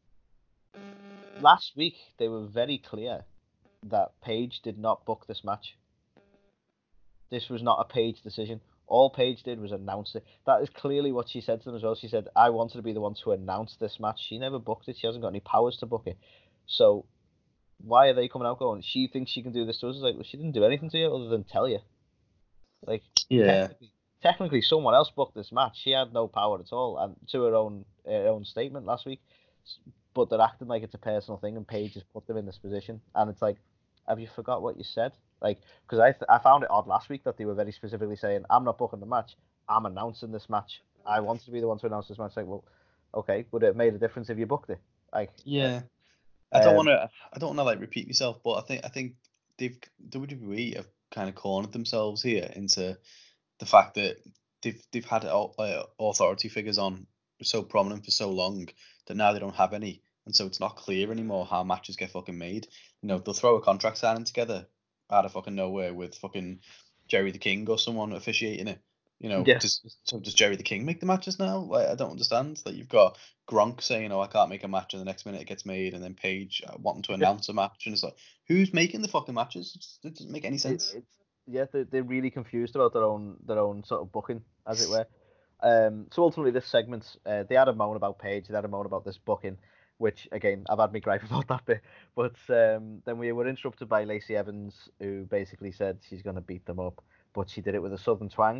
last week they were very clear that Paige did not book this match. This was not a Paige decision. All Paige did was announce it. That is clearly what she said to them as well. She said, I wanted to be the one to announce this match. She never booked it. She hasn't got any powers to book it. So why are they coming out going, she thinks she can do this to us? It's like, well, she didn't do anything to you other than tell you. Like, Yeah. Technically someone else booked this match. She had no power at all, and to her own statement last week. But they're acting like it's a personal thing, and Paige has put them in this position. And it's like, have you forgot what you said? Like, because I found it odd last week that they were very specifically saying, I'm not booking the match, I'm announcing this match. I wanted to be the one to announce this match. Like, well, okay, would it have made a difference if you booked it? Like, Yeah. I don't want to like repeat myself, but I think WWE have kind of cornered themselves here into the fact that they've had authority figures on so prominent for so long that now they don't have any, and so it's not clear anymore how matches get fucking made. You know, they'll throw a contract signing together out of fucking nowhere with fucking Jerry the King or someone officiating it. You know, Yeah. does Jerry the King make the matches now? Like, I don't understand. Like, you've got Gronk saying, "Oh, I can't make a match," and the next minute it gets made, and then Paige wanting to announce a match, and it's like, who's making the fucking matches? It doesn't make any sense. They're really confused about their own sort of booking, as it were. So ultimately, this segment, they had a moan about Paige, they had a moan about this booking, which again I've had me gripe about that bit. But then we were interrupted by Lacey Evans, who basically said she's going to beat them up, but she did it with a southern twang.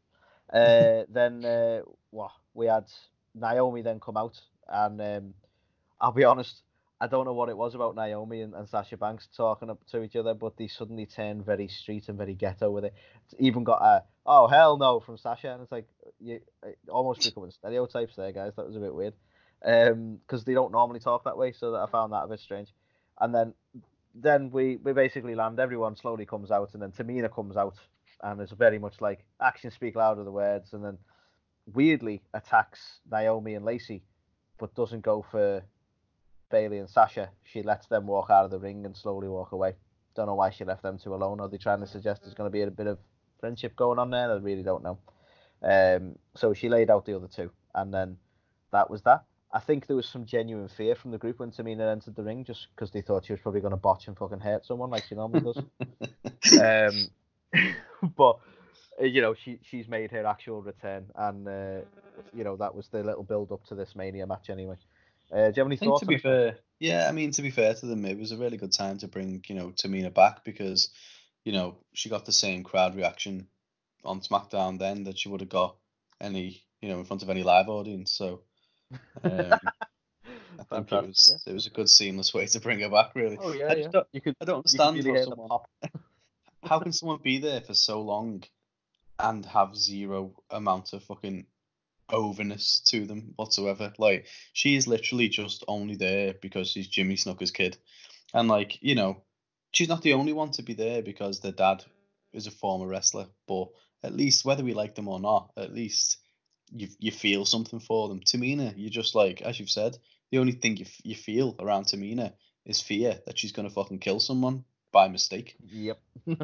Then we had Naomi then come out, and I'll be honest, I don't know what it was about Naomi and Sasha Banks talking up to each other, but they suddenly turned very street and very ghetto with it. It's even got a "oh hell no" from Sasha, and it's like you almost becoming stereotypes there, guys. That was a bit weird, because they don't normally talk that way, so that I found that a bit strange. And then we basically land. Everyone slowly comes out, and then Tamina comes out, and it's very much like actions speak louder than words, and then weirdly attacks Naomi and Lacey, but doesn't go for Bailey and Sasha. She lets them walk out of the ring and slowly walk away. Don't know why she left them two alone. Are they trying to suggest there's going to be a bit of friendship going on there? I really don't know. So she laid out the other two, and then that was that. I think there was some genuine fear from the group when Tamina entered the ring, just because they thought she was probably going to botch and fucking hurt someone like she normally does. But she's made her actual return, and that was the little build up to this Mania match anyway. Do you have any thoughts? To be fair, yeah, I mean, to be fair to them, it was a really good time to bring Tamina back, because she got the same crowd reaction on SmackDown then that she would have got in front of any live audience. So I think it was a good seamless way to bring her back, really. Oh yeah, I don't understand how can someone be there for so long and have zero amount of fucking overness to them whatsoever. Like, she is literally just only there because she's Jimmy Snuka's kid, and she's not the only one to be there because their dad is a former wrestler. But at least, whether we like them or not, at least you feel something for them. Tamina, you just, like, as you've said, the only thing you feel around Tamina is fear that she's gonna fucking kill someone by mistake. Yep.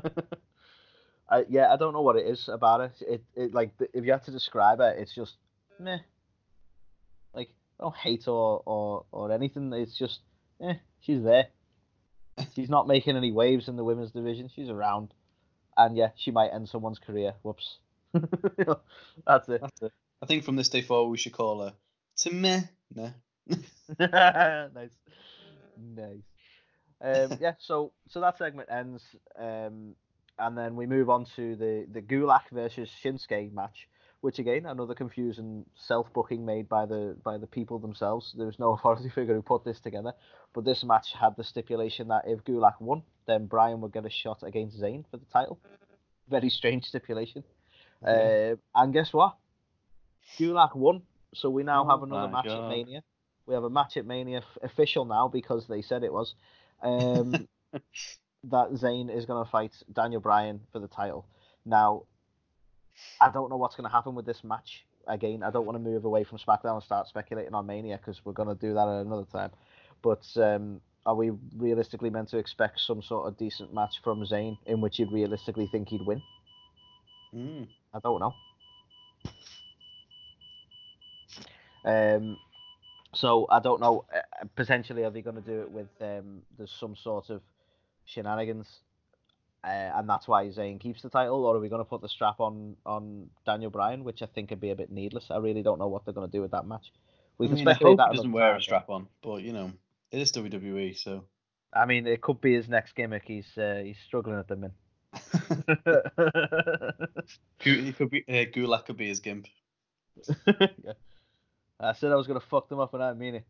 I don't know what it is about it. It like, if you had to describe it, it's just meh. Like, I don't hate or anything. It's just she's there. She's not making any waves in the women's division. She's around, and yeah, she might end someone's career. Whoops. That's it. I think from this day forward, we should call her Tamina. Nice. Yeah, so that segment ends, and then we move on to the Gulak versus Shinsuke match, which again, another confusing self-booking made by the people themselves. There was no authority figure who put this together, but this match had the stipulation that if Gulak won, then Bryan would get a shot against Zayn for the title. Very strange stipulation. Yeah. And guess what? Gulak won, so we now have another match at Mania. We have a match at Mania, official now because they said it was, that Zayn is going to fight Daniel Bryan for the title. Now, I don't know what's going to happen with this match. Again, I don't want to move away from SmackDown and start speculating on Mania, because we're going to do that at another time. But are we realistically meant to expect some sort of decent match from Zayn in which you'd realistically think he'd win? I don't know. So I don't know. Potentially, are they going to do it with there's some sort of shenanigans, and that's why Zayn keeps the title, or are we going to put the strap on Daniel Bryan, which I think would be a bit needless. I really don't know what they're going to do with that match. We I can mean, I speculate hope that he doesn't another wear a time. strap on, but you know, it is WWE, so. I mean, it could be his next gimmick. He's struggling at the minute. He could be Gulak could be his gimp. Yeah. I said I was gonna fuck them up, and I didn't mean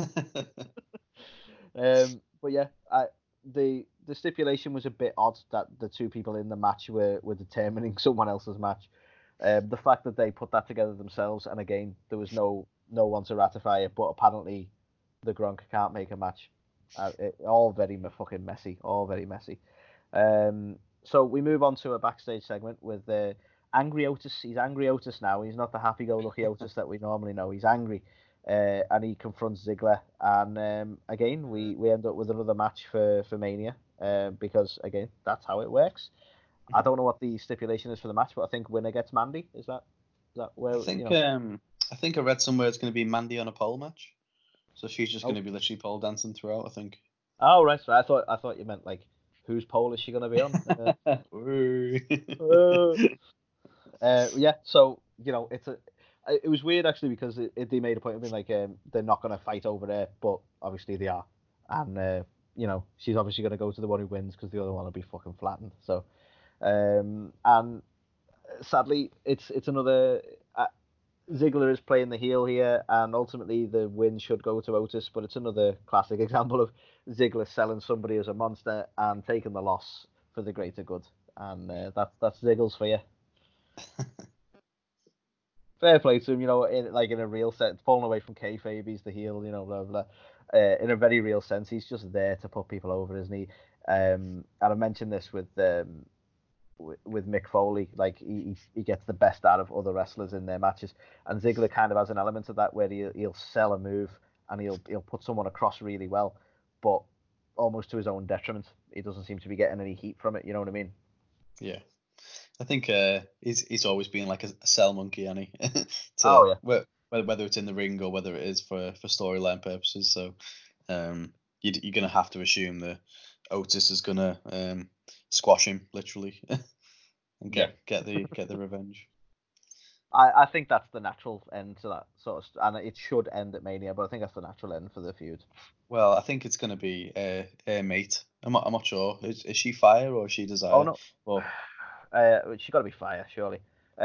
it. But yeah, the stipulation was a bit odd that the two people in the match were determining someone else's match. The fact that they put that together themselves, and again, there was no one to ratify it, but apparently the Gronk can't make a match. All very fucking messy. All very messy. So we move on to a backstage segment with Angry Otis. He's Angry Otis now. He's not the happy-go-lucky Otis that we normally know. He's angry, and he confronts Ziggler. And again, we end up with another match for Mania, because again, that's how it works. I don't know what the stipulation is for the match, but I think winner gets Mandy. Is that where? I think I read somewhere it's going to be Mandy on a pole match, so she's just going to be literally pole dancing throughout. I think. Oh right, so I thought you meant like whose pole is she going to be on? Yeah, so you know it was weird actually because they made a point of being like they're not going to fight over there, but obviously they are, and you know she's obviously going to go to the one who wins because the other one will be fucking flattened. So, and sadly it's another. Ziggler is playing the heel here, and ultimately the win should go to Otis, but it's another classic example of Ziggler selling somebody as a monster and taking the loss for the greater good, and that's Ziggles for you. Fair play to him, you know, in a real sense, pulling away from kayfabe, he's the heel, you know, blah blah. In a very real sense, he's just there to put people over, isn't he? And I mentioned this with Mick Foley, like he gets the best out of other wrestlers in their matches, and Ziggler kind of has an element of that where he'll sell a move and he'll put someone across really well, but almost to his own detriment. He doesn't seem to be getting any heat from it. You know what I mean? Yeah, I think he's always been like a sell monkey, Annie. Oh yeah. Whether it's in the ring or whether it is for storyline purposes. So you're gonna have to assume that Otis is gonna squash him literally and get the revenge. I think that's the natural end to that sort of, and it should end at Mania, but I think that's the natural end for the feud. Well, I think it's gonna be Mate. I'm not sure. Is she Fire or is she Desire? Oh no. Well, she got to be Fire, surely.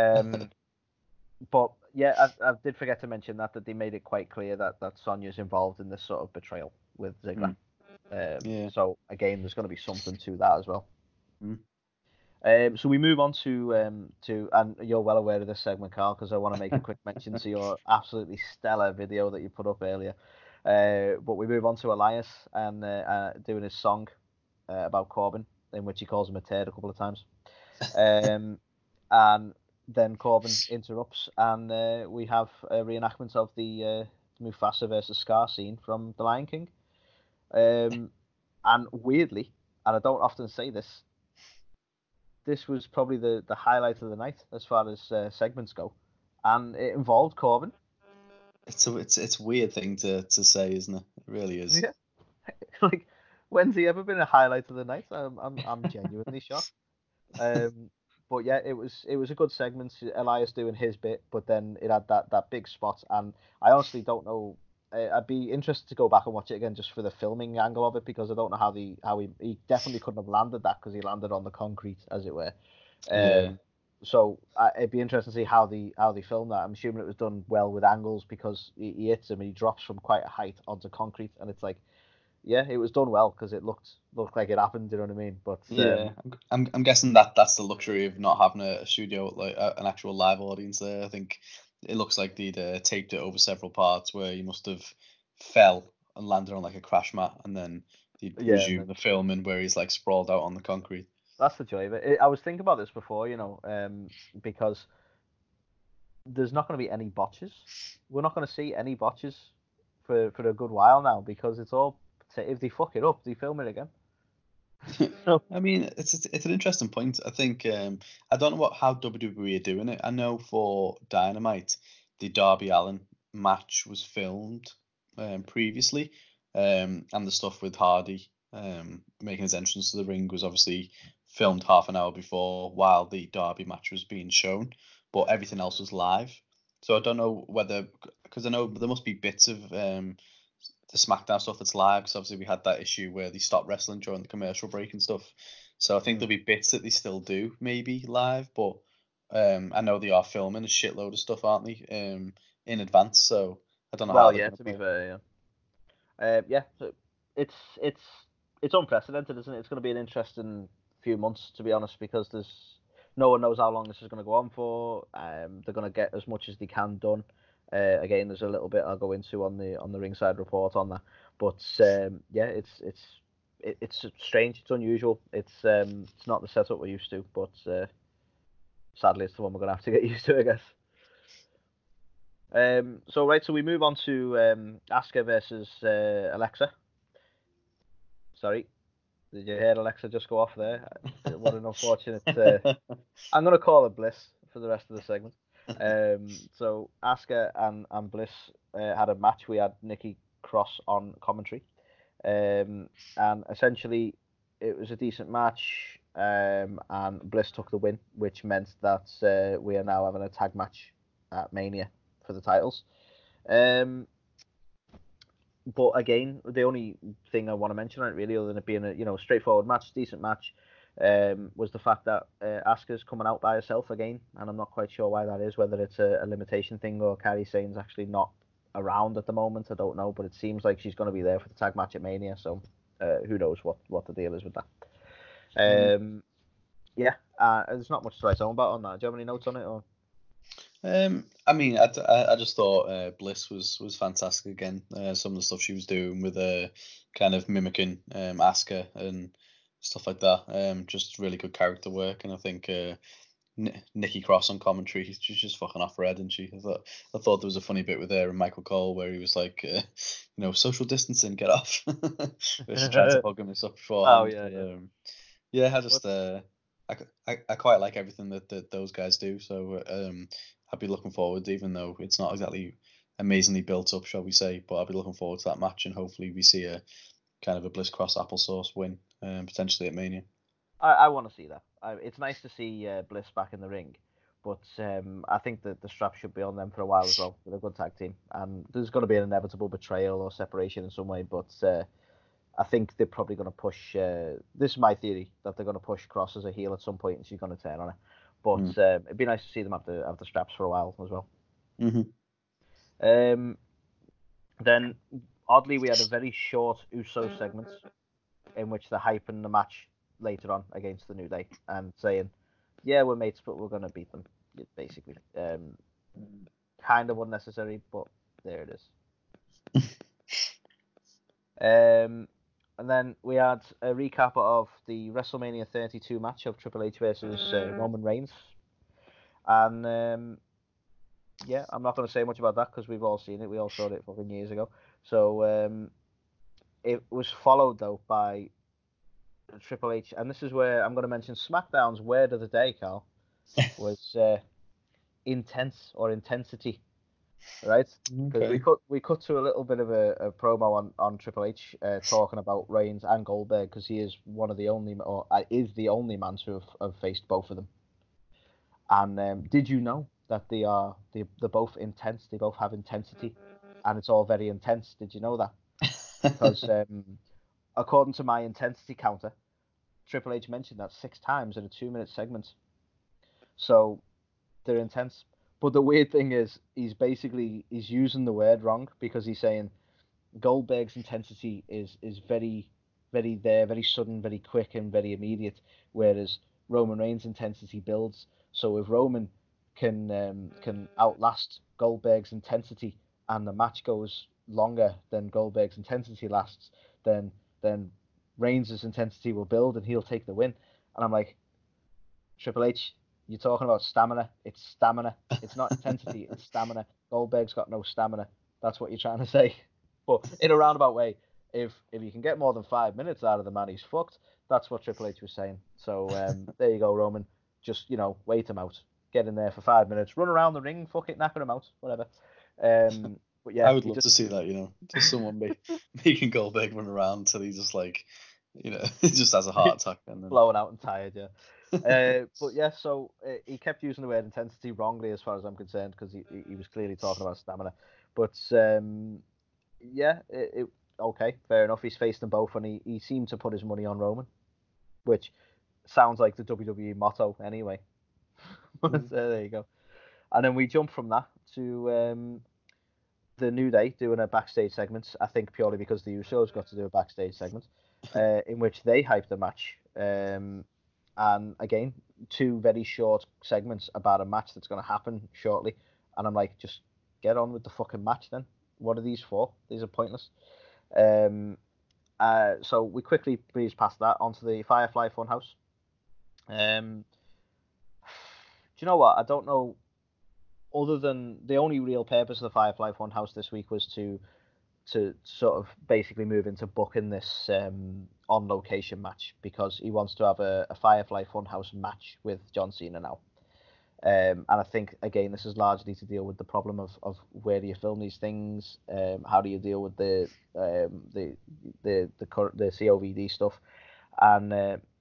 But yeah, I did forget to mention that they made it quite clear that Sonya's involved in this sort of betrayal with Ziggler. Yeah. So again, there's going to be something to that as well. Mm. So we move on to and you're well aware of this segment, Carl, because I want to make a quick mention to your absolutely stellar video that you put up earlier. But we move on to Elias and doing his song about Corbin, in which he calls him a turd a couple of times. And then Corbin interrupts, and we have a reenactment of the Mufasa versus Scar scene from The Lion King. And weirdly, and I don't often say this, this was probably the highlight of the night as far as segments go, and it involved Corbin. It's a weird thing to say, isn't it? It really is. Yeah. Like, when's he ever been a highlight of the night? I'm genuinely shocked. But yeah, it was a good segment. Elias doing his bit, but then it had that big spot, and I honestly don't know. I'd be interested to go back and watch it again just for the filming angle of it, because I don't know how he definitely couldn't have landed that because he landed on the concrete, as it were. Yeah. So it'd be interesting to see how they filmed that. I'm assuming it was done well with angles because he hits him and he drops from quite a height onto concrete, and it's like, yeah, it was done well because it looked like it happened. Do you know what I mean? But yeah, I'm guessing that's the luxury of not having a studio, like an actual live audience there. I think it looks like they'd taped it over several parts where you must have fell and landed on like a crash mat, and then he'd resume the filming where he's like sprawled out on the concrete. That's the joy of it. I was thinking about this before, you know, because there's not going to be any botches. We're not going to see any botches for a good while now, because it's all, if they fuck it up, they film it again. I mean, it's an interesting point. I think I don't know how WWE are doing it. I know for Dynamite, the Darby Allin match was filmed previously, and the stuff with Hardy making his entrance to the ring was obviously filmed half an hour before while the Darby match was being shown, but everything else was live. So I don't know whether, because I know there must be bits of the SmackDown stuff that's live, because obviously we had that issue where they stopped wrestling during the commercial break and stuff. So I think there'll be bits that they still do maybe live, but I know they are filming a shitload of stuff, aren't they? In advance. So I don't know how Well, they're yeah, going to to be be. fair, yeah, so it's it's it's unprecedented, isn't it? It's going to be an interesting few months, to be honest, because no one knows how long this is going to go on for. They're going to get as much as they can done. Again, there's a little bit I'll go into on the ringside report on that, but yeah, it's strange, it's unusual, it's not the setup we're used to, but sadly, it's the one we're going to have to get used to, I guess. So we move on to Asuka versus Alexa. Sorry, did you hear Alexa just go off there? What an unfortunate. I'm going to call her Bliss for the rest of the segment. So Asuka and Bliss had a match. We had Nikki Cross on commentary, and essentially it was a decent match. And Bliss took the win, which meant that we are now having a tag match at Mania for the titles. But again, the only thing I want to mention on it really, other than it being a straightforward match, decent match, was the fact that Asuka's coming out by herself again, and I'm not quite sure why that is. Whether it's a limitation thing or Kairi Sane's actually not around at the moment, I don't know. But it seems like she's going to be there for the tag match at Mania, so who knows what the deal is with that. Yeah, there's not much to write home about on that. Do you have any notes on it? Or? I mean, I just thought Bliss was fantastic again. Some of the stuff she was doing with kind of mimicking Asuka and stuff like that. Just really good character work, and I think Nikki Cross on commentary, she's just fucking off red, and she. I thought there was a funny bit with her and Michael Cole where he was like, social distancing, get off. Where she tried to hug him and stuff beforehand. Oh yeah. Yeah, I just I quite like everything that those guys do. So I'd be looking forward, even though it's not exactly amazingly built up, shall we say. But I'll be looking forward to that match, and hopefully we see a kind of a Bliss Cross applesauce win, potentially at Mania. I want to see that. It's nice to see Bliss back in the ring, but I think that the strap should be on them for a while as well. They're a good tag team, and there's going to be an inevitable betrayal or separation in some way. But I think they're probably going to push. This is my theory, that they're going to push Cross as a heel at some point, and she's going to turn on it. But it'd be nice to see them have the straps for a while as well. Mm-hmm. Then oddly, we had a very short Uso segment in which they're hyping the match later on against the New Day and saying, "Yeah, we're mates, but we're going to beat them." Basically, kind of unnecessary, but there it is. And then we had a recap of the WrestleMania 32 match of Triple H versus Roman Reigns. And yeah, I'm not going to say much about that because we've all seen it. We all saw it fucking years ago. So it was followed, though, by Triple H. And this is where I'm going to mention SmackDown's word of the day, Carl, was intense or intensity. Right, because we cut to a little bit of a promo on Triple H talking about Reigns and Goldberg, because he is one of the only, or is the only man to have faced both of them. And did you know that they're both intense? They both have intensity, and it's all very intense. Did you know that? Because according to my intensity counter, Triple H mentioned that 6 times in a 2-minute segment. So they're intense. But the weird thing is, he's using the word wrong, because he's saying Goldberg's intensity is very, very there, very sudden, very quick, and very immediate, whereas Roman Reigns' intensity builds. So if Roman can outlast Goldberg's intensity, and the match goes longer than Goldberg's intensity lasts, then Reigns' intensity will build and he'll take the win. And I'm like, Triple H, you're talking about stamina. It's stamina. It's not intensity. It's stamina. Goldberg's got no stamina. That's what you're trying to say. But in a roundabout way, if you can get more than 5 minutes out of the man, he's fucked. That's what Triple H was saying. So there you go, Roman. Just wait him out. Get in there for 5 minutes. Run around the ring. Fuck it, knock him out. Whatever. But yeah, I would love to see that. Just someone making Goldberg run around till he just just has a heart attack and then blowing out and tired. Yeah. But yeah, so he kept using the word intensity wrongly as far as I'm concerned because he was clearly talking about stamina. But yeah, okay, fair enough. He's faced them both, and he seemed to put his money on Roman, which sounds like the WWE motto anyway. But there you go. And then we jump from that to the New Day doing a backstage segment. I think purely because the Usos got to do a backstage segment in which they hyped the match. And again, 2 very short segments about a match that's going to happen shortly. And I'm like, just get on with the fucking match then. What are these for? These are pointless. So we quickly breeze past that onto the Firefly Funhouse. Do you know what? I don't know. Other than the only real purpose of the Firefly Funhouse this week was to sort of basically move into booking this on location match because he wants to have a Firefly Funhouse match with John Cena now. And I think again this is largely to deal with the problem of where do you film these things, how do you deal with the COVD stuff, and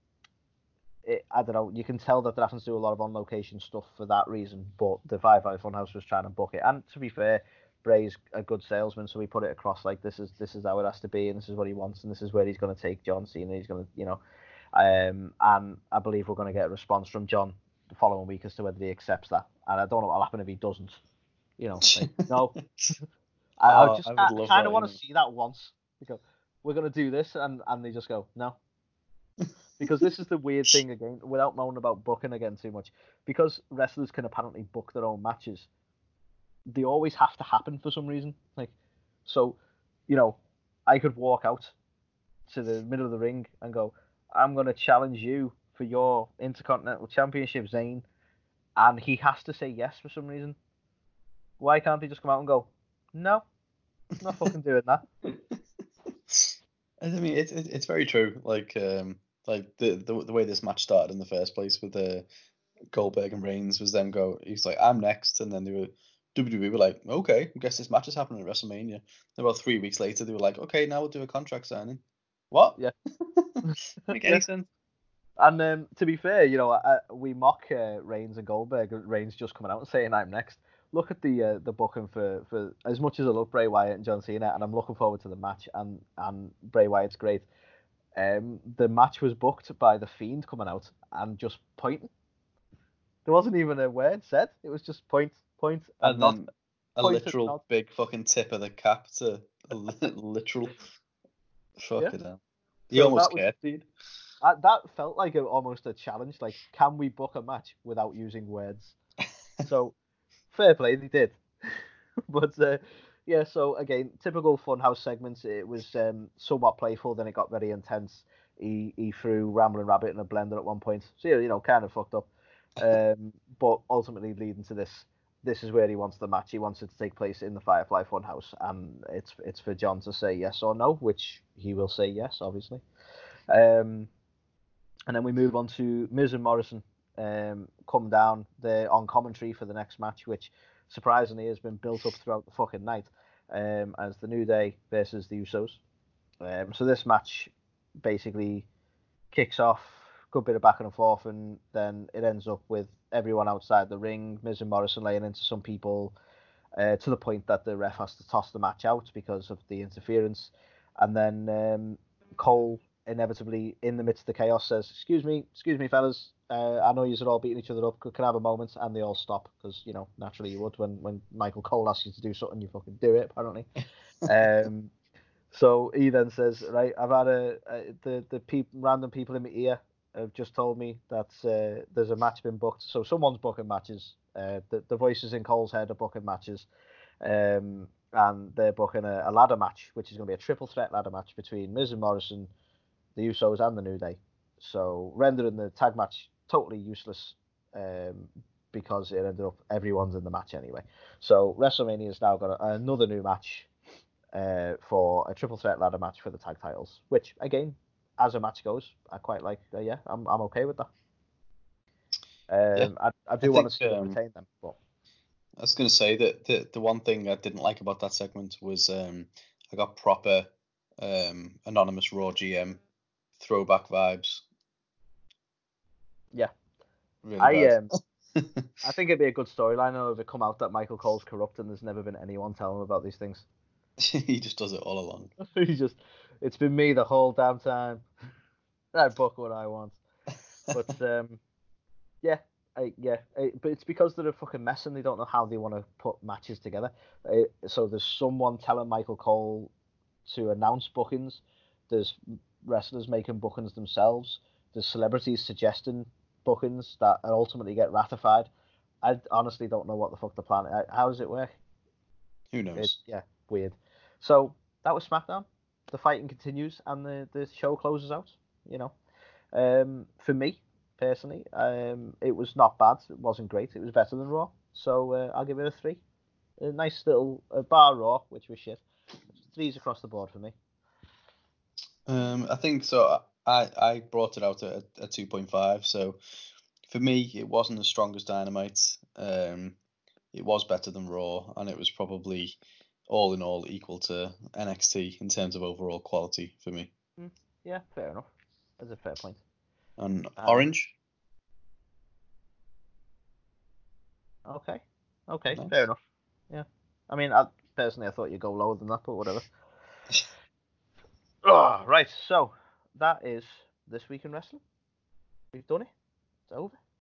I don't know. You can tell that they're having to do a lot of on location stuff for that reason. But the Firefly Funhouse was trying to book it, and to be fair, Bray's a good salesman, so he put it across like this is how it has to be, and this is what he wants, and this is where he's going to take John Cena. He's going to and I believe we're going to get a response from John the following week as to whether he accepts that. And I don't know what'll happen if he doesn't. No. I just kind of want to see that once. Because we're going to do this, and they just go, no. Because this is the weird thing again, without moaning about booking again too much. Because wrestlers can apparently book their own matches, they always have to happen for some reason. So, I could walk out to the middle of the ring and go, I'm going to challenge you for your Intercontinental Championship, Zayn, and he has to say yes for some reason. Why can't he just come out and go, no, I'm not fucking doing that? I mean, it's very true. Like the way this match started in the first place with Goldberg and Reigns was them he's like, I'm next, and then WWE were like, okay, I guess this match is happening at WrestleMania. And about 3 weeks later, they were like, okay, now we'll do a contract signing. What? Yeah. Make any sense? And to be fair, we mock Reigns and Goldberg. Reigns just coming out and saying I'm next. Look at the booking for as much as I love Bray Wyatt and John Cena, and I'm looking forward to the match. And Bray Wyatt's great. The match was booked by the Fiend coming out and just pointing. There wasn't even a word said. It was just point, and then a literal big fucking tip of the cap to a literal. Fuck it out. He almost cared, dude. That felt like almost a challenge. Like, can we book a match without using words? So, fair play, they did. But yeah, so again, typical Funhouse segments. It was somewhat playful, then it got very intense. He threw Ramblin' Rabbit in a blender at one point, so kind of fucked up. But ultimately leading to this is where he wants the match. He wants it to take place in the Firefly Funhouse, and it's for John to say yes or no, which he will say yes, obviously. And then we move on to Miz and Morrison come down. They're on commentary for the next match, which surprisingly has been built up throughout the fucking night, as the New Day versus the Usos. So this match basically kicks off, good bit of back and forth, and then it ends up with everyone outside the ring, Miz and Morrison laying into some people to the point that the ref has to toss the match out because of the interference. And then Cole inevitably, in the midst of the chaos, says, excuse me fellas, I know you're all beating each other up, can I have a moment? And they all stop because naturally you would when Michael Cole asks you to do something, you fucking do it, apparently. So he then says, right, I've had the random people in my ear have just told me that there's a match been booked. So someone's booking matches. The voices in Cole's head are booking matches. And they're booking a ladder match, which is going to be a triple threat ladder match between Miz and Morrison, the Usos, and the New Day. So rendering the tag match totally useless because it ended up everyone's in the match anyway. So WrestleMania's now got another new match. for a triple threat ladder match for the tag titles, which again, as a match goes, I quite like. Yeah, I'm okay with that. I do want to see them retain them, but I was going to say that the one thing I didn't like about that segment was I got proper anonymous Raw GM throwback vibes. Yeah, really bad. I think it'd be a good storyline though if it come out that Michael Cole's corrupt and there's never been anyone tell him about these things. He just does it all along. It's been me the whole damn time. I book what I want. But yeah, but it's because they're a fucking mess and they don't know how they want to put matches together. So there's someone telling Michael Cole to announce bookings. There's wrestlers making bookings themselves. There's celebrities suggesting bookings that ultimately get ratified. I honestly don't know what the fuck the plan. How does it work? Who knows? Weird. So that was SmackDown. The fighting continues and the show closes out. For me personally, it was not bad. It wasn't great. It was better than Raw. So I'll give it a 3. A nice little bar Raw, which was shit. 3s across the board for me. I think so. I brought it out at a 2.5. So for me, it wasn't as strong as Dynamite. It was better than Raw, and it was probably all in all equal to NXT in terms of overall quality for me. Yeah, fair enough. That's a fair point. And Orange? Okay, nice. Fair enough. Yeah, I mean, personally, I thought you'd go lower than that, but whatever. Right, so that is This Week in Wrestling. We've done it. It's over.